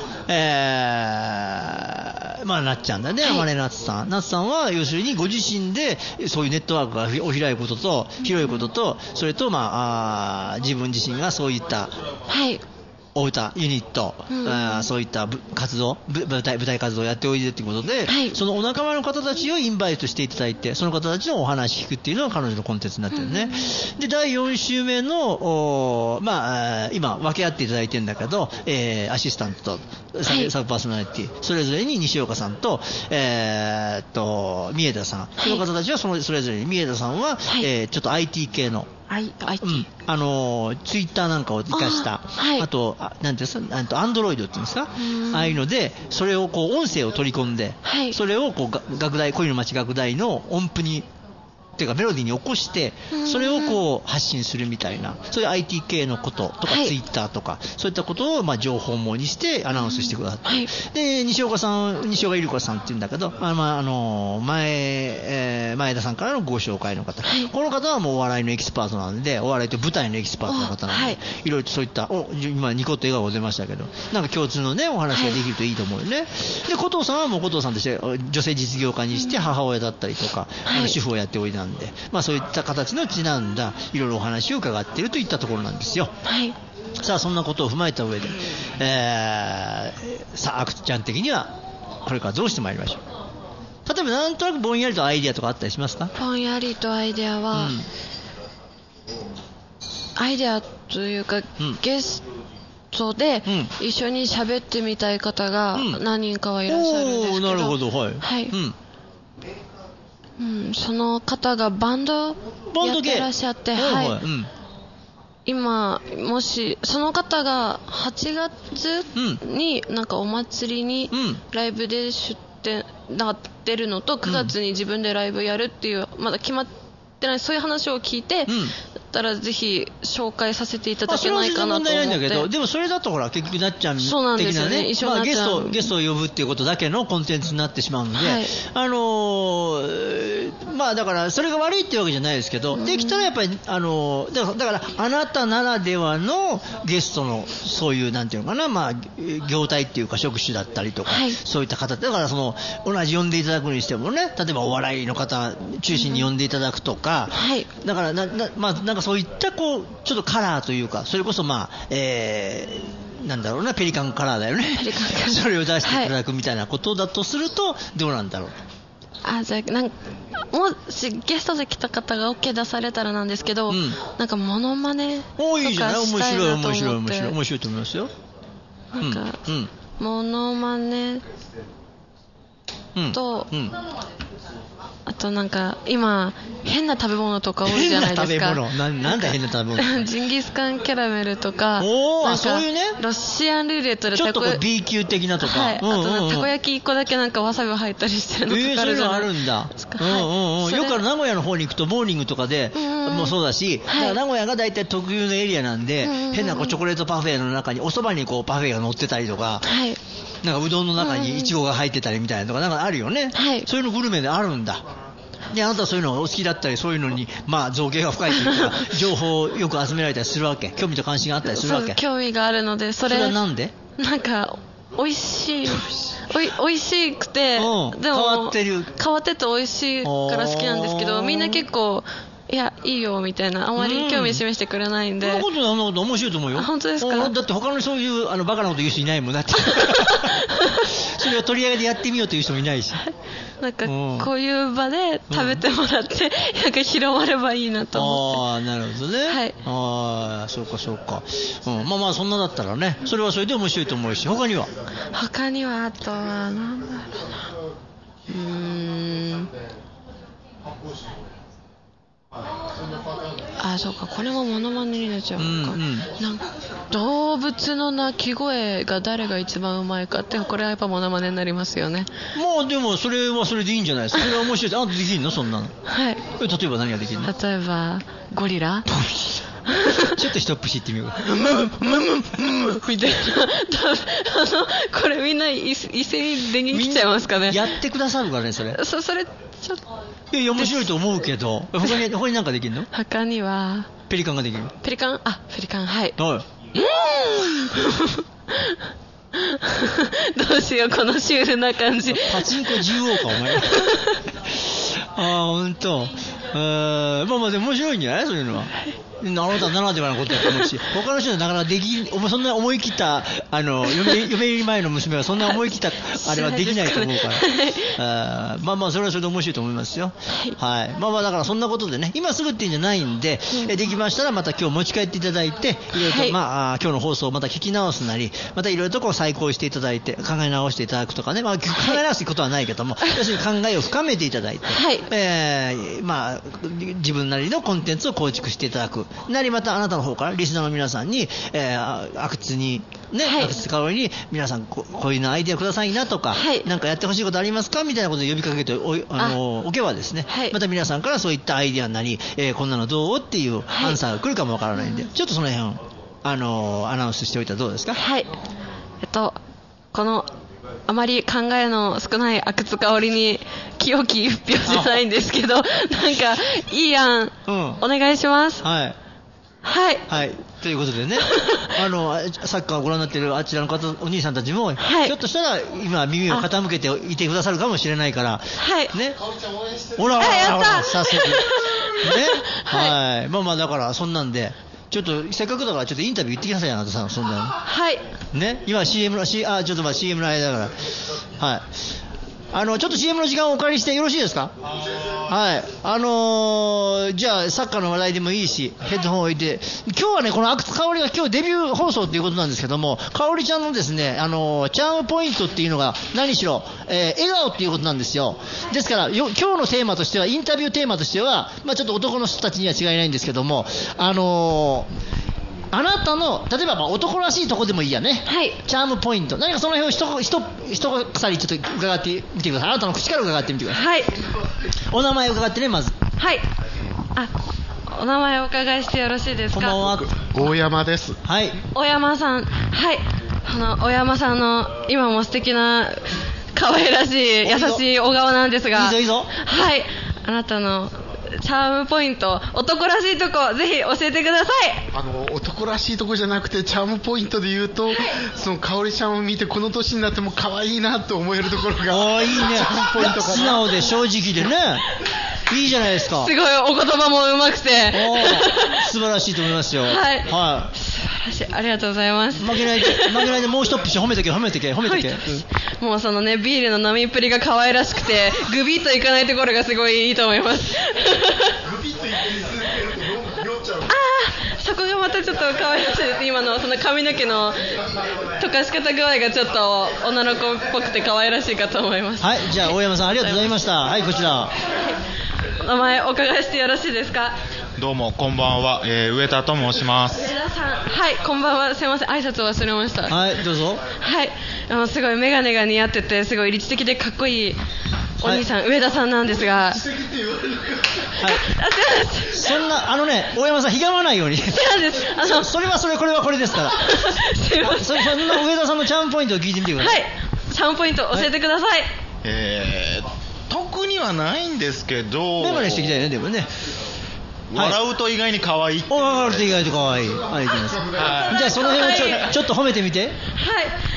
えー、まあなっちゃんだね、天音なつさん、なつさんは要するにご自身でそういうネットワークがお開いことと広いことと、それと、まあ、あ自分自身がそういった、はい、お歌ユニット、うん、あそういった活動舞台、舞台活動をやっておいでということで、はい、そのお仲間の方たちをインバイトしていただいて、その方たちのお話聞くっていうのが彼女のコンテンツになってるね、うん、でだいよん週目のまあ今分け合っていただいてるんだけど、えー、アシスタントとサブ、はい、サブパーソナリティそれぞれに西岡さんと、えー、っと三重田さん、はい、その方たちはそのそれぞれに、三重田さんは、はい、えー、ちょっと アイティー 系のアイティー、うん、 あのツイッターなんかを生かした、あ、はい、あとあなんていうんですか、アンドロイドっていうんですか、ああいうのでそれをこう音声を取り込んで、はい、それをこう楽大恋の街楽大の音符にっていうかメロディーに起こしてそれをこう発信するみたいな、そういう アイティー 系のこととか、はい、ツイッターとかそういったことをまあ情報網にしてアナウンスしてくださって、はい、で西岡さん、西岡ゆり子さんっていうんだけど、あまああの前、えー、前田さんからのご紹介の方、はい、この方はもうお笑いのエキスパートなんで、お笑いと舞台のエキスパートの方なんで、はい、いろいろとそういったお今ニコッと笑顔が出ましたけど、なんか共通のねお話ができるといいと思うよね、はい、で古藤さんはもう古藤さんとして女性実業家にして母親だったりとか、はい、あの主婦をやっておいたんで、まあ、そういった形のちなんだいろいろお話を伺っているといったところなんですよ、はい、さあそんなことを踏まえた上で、えー、さああくちゃん的にはこれからどうしてまいりましょう。例えばなんとなくぼんやりとアイデアとかあったりしますか。 ぼんやりとアイデアは、うん、アイデアというか、うん、ゲストで一緒に喋ってみたい方が何人かはいらっしゃるんですけど、うん、 なるほど、はい、 はい、うんうん、その方がバンドやってらっしゃって、はい、はい、うん、今もしその方がはちがつになんかお祭りにライブで出展なってるのと、くがつに自分でライブやるっていうまだ決まってない、そういう話を聞いて、うん、だったらぜひ紹介させていただけないかなと思って。それは全然問題ないんだけど、 でもそれだとほら結局なっちゃん的なね、まあ、ゲストゲストを呼ぶっていうことだけのコンテンツになってしまうので、はい、あのー、まあだからそれが悪いっていうわけじゃないですけど、うん、できたらやっぱりあのー、だから、だからあなたならではのゲストのそういうなんていうのかな、まあ業態っていうか職種だったりとか、はい、そういった方だからその同じ呼んでいただくにしてもね、例えばお笑いの方中心に呼んでいただくとか、うん、はい、だからななまあなんかそういったこうちょっとカラーというか、それこそまあ、えー、なんだろうな、ペリカンカラーだよね。ペリカンカラーそれを出していただくみたいなことだとするとどうなんだろう。 あ、じゃあなんかもしゲストで来た方が OK 出されたらなんですけど、うん、なんかモノマネとかしたいなと思って。面白い面白い面白い面白いと思いますよ。なんか、うん、モノマネと、うんうん、あとなんか今変な食べ物とか多いじゃないですか。変な食べ物 な, なんだ変な食べ物ジンギスカンキャラメルとか、 おー、そういうね、 ロシアンルーレットでちょっとこう B 級的なとか、はい、 うんうんうん、あとたこ焼きいっこだけなんかわさび入ったりしてるのとかあるじゃないですか。 えー、そういうのあるんだ、はい、うんうんうん、よくある名古屋の方に行くとモーニングとかで、うんうん、もうそうだし、はい、だから名古屋が大体特有のエリアなんで、うんうんうん、変なこうチョコレートパフェの中にお蕎麦にこうパフェが乗ってたりとか、はい、なんかうどんの中にイチゴが入ってたりみたいなとかなんかあるよね、はい、そういうのグルメであるんだ。であなたはそういうのがお好きだったり、そういうのにまあ造形が深いというか情報をよく集められたりするわけ、興味と関心があったりするわけ。 そう興味があるので、それそれはなんで？ なんか美味しいおいおいしくて、 うん、 でも変わってる変わってて美味しいから好きなんですけど、みんな結構いやいいよみたいな、あまり興味示してくれないんで、 そんなことそんなこと面白いと思うよ。 本当ですか？ だって他のそういうあのバカなこと言う人いないもんだってそれを取り上げてやってみようという人もいないしなんかこういう場で食べてもらって、うん、なんか広まればいいなと思って。 ああ、なるほどね。はい。ああ、そうかそうか、うん、まあまあそんなだったらね、それはそれで面白いと思うし、他には他にはあとはなんだろうな、うーんあ、そうか、これもモノマネになっちゃうか、うんうん、なんか動物の鳴き声が誰が一番うまいかって、これはやっぱモノマネになりますよね。 まあでもそれはそれでいいんじゃないですか。それは面白い。あんたできんのそんなの。 はい。 例えば何ができるの？ 例えばゴリラちょっと一ップしていってみようかみたいなあのこれみんな一斉に電源切っちゃいますかね。 やってくださるからね、それ。 そそれちょっといやいや面白いと思うけど、他に他に何かできるの？ 他にはペリカンができる。 ペリカン、あ、ペリカン、はい。 はいどうしよう、このシュールな感じ。 パチンコ獣王かお前ああ、ほんと。まあまあでも面白いんじゃない、そういうのは。あなたならではのことだと思うし、他の人はなかなかできそんな思い切ったあの嫁入り前の娘はそんな思い切ったあれはできないと思うから、あまあまあそれはそれで面白いと思いますよ。はい。まあまあだからそんなことでね、今すぐっていうんじゃないんで、うん、できましたらまた今日持ち帰っていただいて、いろいろと、はい、まあ今日の放送をまた聞き直すなり、またいろいろとこう再考していただいて考え直していただくとかね、まあ考え直すことはないけども、はい、要するに考えを深めていただいて、はい、えー、まあ自分なりのコンテンツを構築していただく。なりまたあなたの方からリスナーの皆さんに、えー、阿久津にね、阿久津香織に皆さん こ, こういうのアイデアくださいなとか、はい、なんかやってほしいことありますかみたいなことを呼びかけて お, あのおけばですね、はい、また皆さんからそういったアイデアなり、えー、こんなのどうっていうアンサーが来るかもわからないんで、はい、ちょっとその辺あのアナウンスしておいたらどうですか？ はい、えっとこのあまり考えの少ない阿久津香織に清き一票じゃないんですけどなんかいい案、うん、お願いします。 はいはい、 はい、ということでねあのサッカーをご覧になっているあちらの方お兄さんたちも、はい、ひょっとしたら今耳を傾けていてくださるかもしれないから、 はいね、ほらほらほら早速ねはい、はい、まあまあだからそんなんでちょっとせっかくだからちょっとインタビュー言ってきなさいよ、あなたさん。そんなのはいね、今 シーエム の、C、あちょっとまあ シーエム の間だからはい、あのちょっと シーエム の時間をお借りしてよろしいですか？はい、あのー、じゃあサッカーの話題でもいいしヘッドホンを置いて、今日はねこの阿久津香織が今日デビュー放送ということなんですけども、香織ちゃんのですね、あのー、チャームポイントっていうのが何しろ、えー、笑顔っていうことなんですよ。ですからよ今日のテーマとしては、インタビューテーマとしては、まあ、ちょっと男の人たちには違いないんですけども、あのーあなたの例えばまあ男らしいとこでもいいやね、はい、チャームポイント、何かその辺をひとひとひと鎖ちょっと伺ってみてください。あなたの口から伺ってみてください。はい、お名前を伺ってね、まず。 はい、あ、お名前をお伺いしてよろしいですか？ こんばんは、大山です。 はい、 大山さん、はい、あの大山さんの今も素敵な可愛らしい優しいお顔なんですが、 いいぞいいぞ、 はい、あなたのチャームポイント、男らしいとこぜひ教えてください。 あの男らしいとこじゃなくてチャームポイントで言うと、その香織ちゃんを見てこの年になっても可愛いなと思えるところがあいいね、ポイント素直で正直でねいいじゃないですか。 すごいお言葉もうまくて素晴らしいと思いますよ。はい、 はい、素晴らしい、ありがとうございます。 負けないで負けないでもう一プして褒めてけ褒めてけ褒めてけ、 うん、もうそのねビールの飲みっぷりが可愛らしくてグビッといかないところがすごいいいと思いますグビッといき続けると酔っちゃう。 ああ、そこがまたちょっと可愛らしいです。今のその髪の毛の溶かし方具合がちょっと女の子っぽくて可愛らしいかと思います。 はい、じゃあ大山さんありがとうございました。はい、こちら、はい、 お名前お伺いしてよろしいですか？ どうもこんばんは、えー、上田と申します。 上田さん、はい、こんばんは。すいません、挨拶を忘れました。 はい、どうぞ。 はい、あのすごいメガネが似合っててすごい理知的でかっこいいお兄さん、はい、上田さんなんですが、はい、 すいません、そんなあのね大山さんひがまないように。 違うんです、あのそ, それはそれこれはこれですからすいません、 そ, そんな上田さんのチャームポイントを聞いてみてください。 はい、チャームポイント教えてください。はい、 えー、特にはないんですけど、 メガネしてきたよね、でもね。 笑うと意外に可愛い。 お、笑うと意外と可愛い。はい、いきます。はい、じゃあその辺をちょ、はい、ちょっと褒めてみて。はい。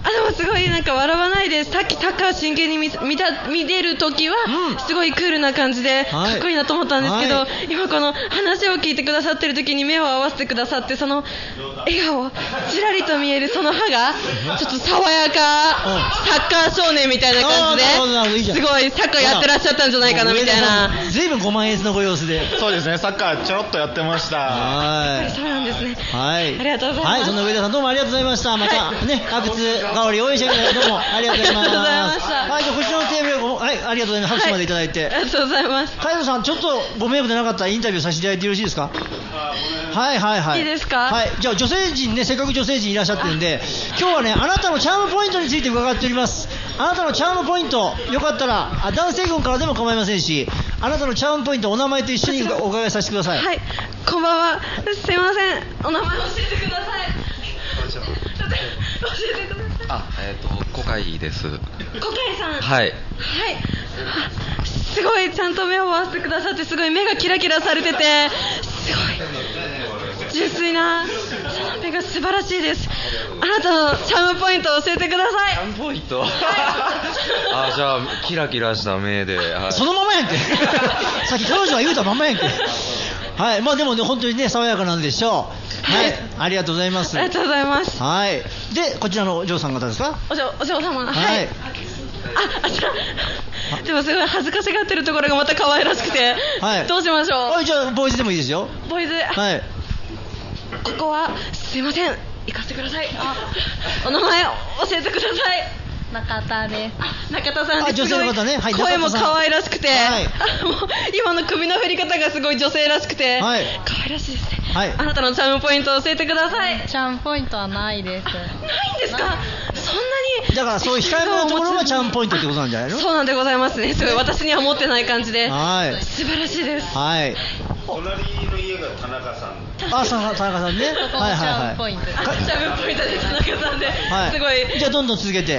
あでもすごいなんか笑わないで、さっきサッカー真剣に 見, 見, た見てる時はすごいクールな感じでかっこいいなと思ったんですけど、はい、今この話を聞いてくださってる時に目を合わせてくださって、その笑顔ちらりと見えるその歯がちょっと爽やかサッカー少年みたいな感じですごいサッカーやってらっしゃったんじゃないかなみたいな。 随分ごまん円のご様子で。 そうですね、サッカーちょろっとやってました。 はい、そうなんですね。 はい、 ありがとうございます。 はい、そんな上田さんどうもありがとうございました。また、はい、ね、阿久津香織応援してくれてどうもありがとうございます。ありがとうございました。はい、じゃあこちらのテーブルを、はい、ありがとうございます。拍手までいただいて、はい、 ありがとうございます。 海野さんちょっとご迷惑でなかったらインタビューさせていただいてよろしいですか。はいはいはい。 いいですか。 はい、じゃあ女性陣ね、せっかく女性陣いらっしゃってるんで、今日はね、あなたのチャームポイントについて伺っております。あなたのチャームポイント、よかったらあ男性軍からでも構いませんし、あなたのチャームポイントお名前と一緒にお伺いさせてください。 はい、こんばんは。すいません、お名前教えてください。教えてください。 あ、えっ、ー、と小海です。小海さん。 はい。 はい。すごいちゃんと目を合わせてくださって、すごい目がキラキラされてて、すごい純粋なその目が素晴らしいです。あなたのチャームポイントを教えてください。 チャームポイント。あ、じゃあキラキラした目で、はい、 そのままやんけ。さっき彼女が言うたまんまやんけ。はい、まあでもね、本当にね、爽やかなんでしょう。はい、ありがとうございます。 ありがとうございます。 はい。で、こちらのお嬢さん方ですか。 お嬢、お嬢様。 はい。 はい、あ、あ、じゃあ、でもすごい恥ずかしがってるところがまた可愛らしくて、はい、どうしましょう。 はい、じゃあボーイズでもいいですよ。 ボーイズ。 はい。 ここはすいません、行かせてください。あ、お名前教えてください。 中田です。 中田さんです。 女性の方ね、はい、 声も可愛らしくて、はい、もう今の首の振り方がすごい女性らしくて、はい、可愛らしいですね。はい、あなたのチャームポイントを教えてください。 チャームポイントはないです。ないんですか。そんなに。 だからそういう控えめなところがチャームポイントってことなんじゃないの。 そうなんでございますね。すごい私には持ってない感じで、はい、素晴らしいです。 はい。 隣の家が田中さん。 あ、田中さんね。 はいはいはい。チャームポイント。 チャームポイントで田中さんで、はい、すごい。 じゃあどんどん続けて。 はい。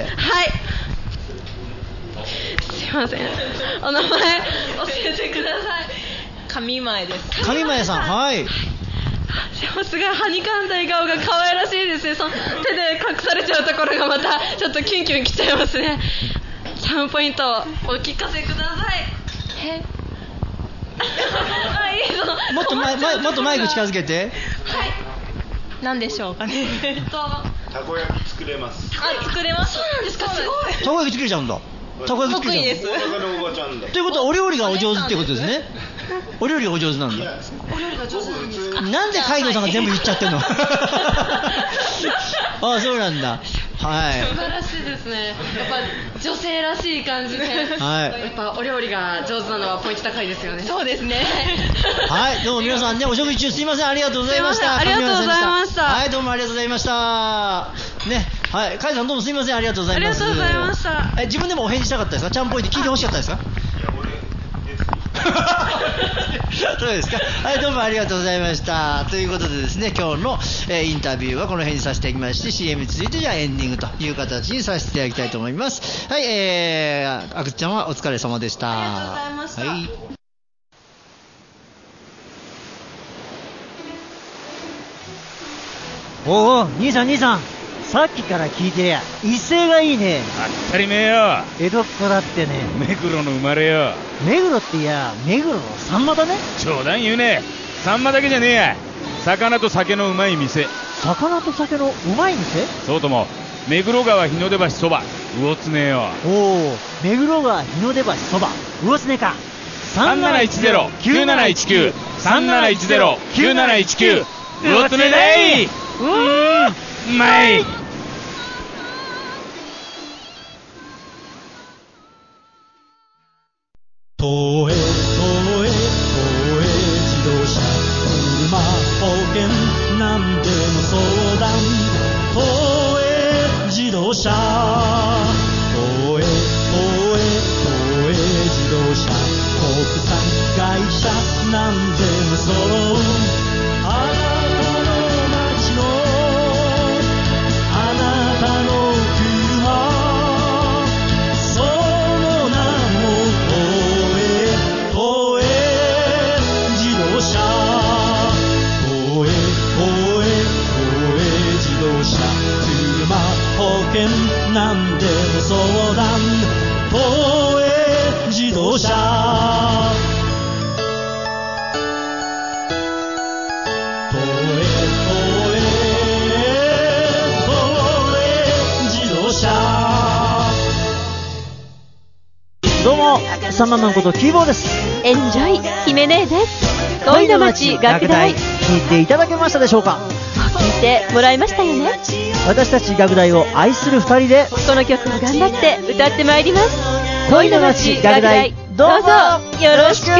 すいません、お名前教えてください。 上前です。 上前さん、はい。 でもすごいはにかんだ笑顔が可愛らしいですね。その手で隠されちゃうところがまたちょっとキュンキュンきちゃいますね。チャームポイントをお聞かせください。 えあ、いいぞ。 もっとマイ、もっとマイク近づけて。 はい。 何でしょうかね。 えっとたこ焼き作れます。 あ、作れます。そうなんですか。すごい。 たこ焼き作れちゃうんだ。たこ焼き作れちゃうんだ。 大阪のおばちゃんだ。 ということはお料理がお上手ってことですね。お料理がお上手なんだ。 お料理が上手なんですか。 なんで海野さんが全部言っちゃってんの。ああ、そうなんだ。はい。 素晴らしいですね。やっぱ女性らしい感じで、はい、やっぱお料理が上手なのはポイント高いですよね。 そうですね。 はい、どうも皆さんね、お食事中すいません、ありがとうございました。 ありがとうございました。 はい、どうもありがとうございました。ね、はい、海さんどうもすいません、ありがとうございます。 ありがとうございました。 え、自分でもお返事したかったですか。チャームポイント聞いてほしかったですか。いや、俺そうですか。はい、どうもありがとうございました。ということでですね、今日の、えー、インタビューはこの辺にさせていただきまして、 シーエム に続いてじゃあエンディングという形にさせていただきたいと思います。はい、えー、あくちゃんはお疲れ様でした。 ありがとうございました。はい。 おお、兄さん兄さん、さっきから聞いてりゃ威勢がいいね。 当たり前よ。 江戸っ子だってね。 目黒の生まれよ。 目黒っていや、目黒のサンマだね。 冗談言うね。サンマだけじゃねえや。魚と酒のうまい店。 魚と酒のうまい店。 そうとも目黒川日の出橋そば魚常よ。 おお、目黒川日の出橋そば魚常か。 さんなないちゼロ きゅうなないちきゅう さんなないちゼロ きゅうなないちきゅう魚常だい。うーん、うまい。 東映東映東映自動車車保険何でも相談東映自動車東映東映東映自動車国産会社何でも揃うあなたの街のあなたの車その名も東映自動車東映東映東映自動車車保険サンママンことキーボーです。 エンジョイ姫姉です。恋の街楽大、 聞いていただけましたでしょうか。 聞いてもらいましたよね。 私たち楽大を愛するふたりでこの曲を頑張って歌ってまいります。 恋の街楽大、どうぞよろしく。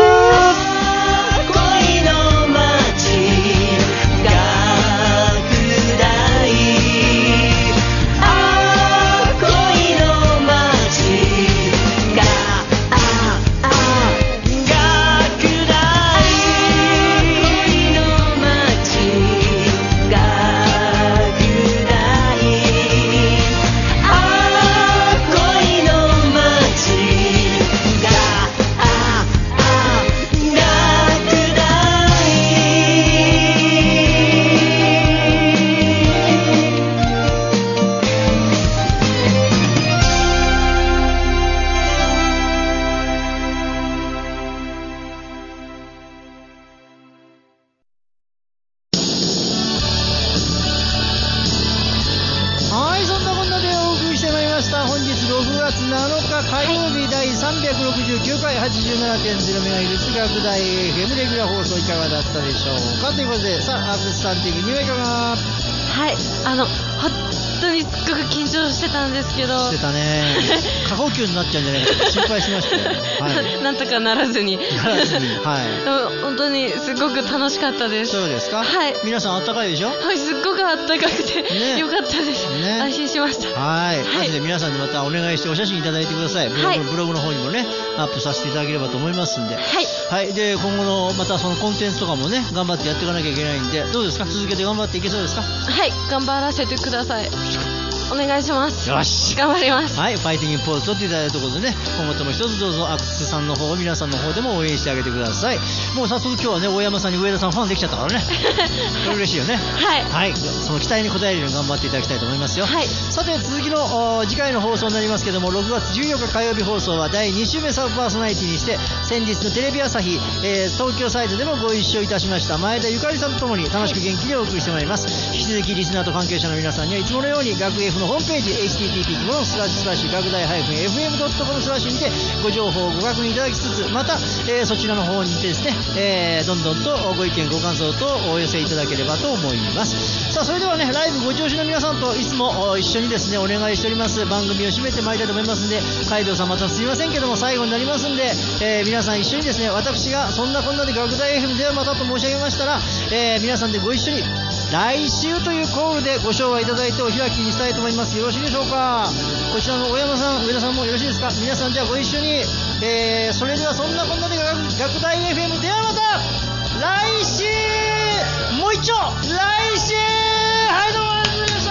してたね。過呼吸になっちゃうんじゃないかと心配しましたよ。はい、 なんとかならずに。 ならずに。はい。 でも本当にすごく楽しかったです。 そうですか。 はい。 皆さんあったかいでしょ。 はい、すっごくあったかくて、ね、よかったです。ね、安心しました。 はい。はい。で皆さんにまたお願いしてお写真いただいてください。ブログ、はい、ブログの方にもねアップさせていただければと思いますんで。はい。はい。で今後のまたそのコンテンツとかもね頑張ってやっていかなきゃいけないんで、どうですか。続けて頑張っていけそうですか。 はい。頑張らせてください。お願いします。 よし、 頑張ります。 はい、ファイティングポーズ取っていただいたところでね、今後とも一つどうぞアクスさんの方、皆さんの方でも応援してあげてください。もう早速今日はね、大山さんに上田さんファンできちゃったからね。これ嬉しいよね。 はい。 はい、その期待に応えるように頑張っていただきたいと思いますよ。 はい。 さて続きの次回の放送になりますけども、ろくがつじゅうよっか火曜日放送はだいに週目サブパーソナリティにして先日のテレビ朝日、えー、東京サイトでもご一緒いたしました前田ゆかりさんとともに楽しく元気にお送りしてまいります。引き続きリスナーと関係者の皆さんにはいつものように学 F のホームページ エイチティーティーピー コロンスラッシュスラッシュ学大 エフエムドットコム スラッシュにてご情報をご確認いただきつつ、また、えー、そちらの方にてですね、えー、どんどんとご意見ご感想とお寄せいただければと思います。さあそれではね、ライブご聴取の皆さんといつも一緒にですねお願いしております番組を締めてまいりたいと思いますんで、海道さんまたすみませんけども最後になりますんで、えー、皆さん一緒にですね、私がそんなこんなで学大 エフエム ではまたと申し上げましたら、えー、皆さんでご一緒に来週というコールでご唱和いただいてお開きにしたいと思います。よろしいでしょうか。こちらの大山さん、上田さんもよろしいですか。皆さんじゃあご一緒に、えー、それではそんなこんなで学大 エフエム ではまた来週、もう一丁来週、はいどうもありがとうございました。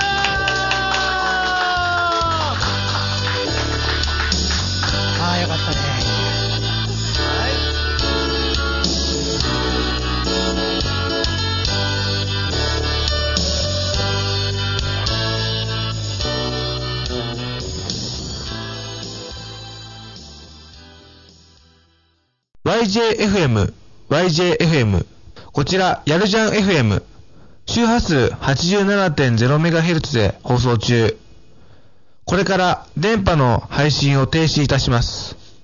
ああよかったね。 ワイジェーエフエム、ワイジェーエフエム。こちら、やるじゃん エフエム。周波数 はちじゅうななてんゼロメガヘルツ で放送中。これから電波の配信を停止いたします。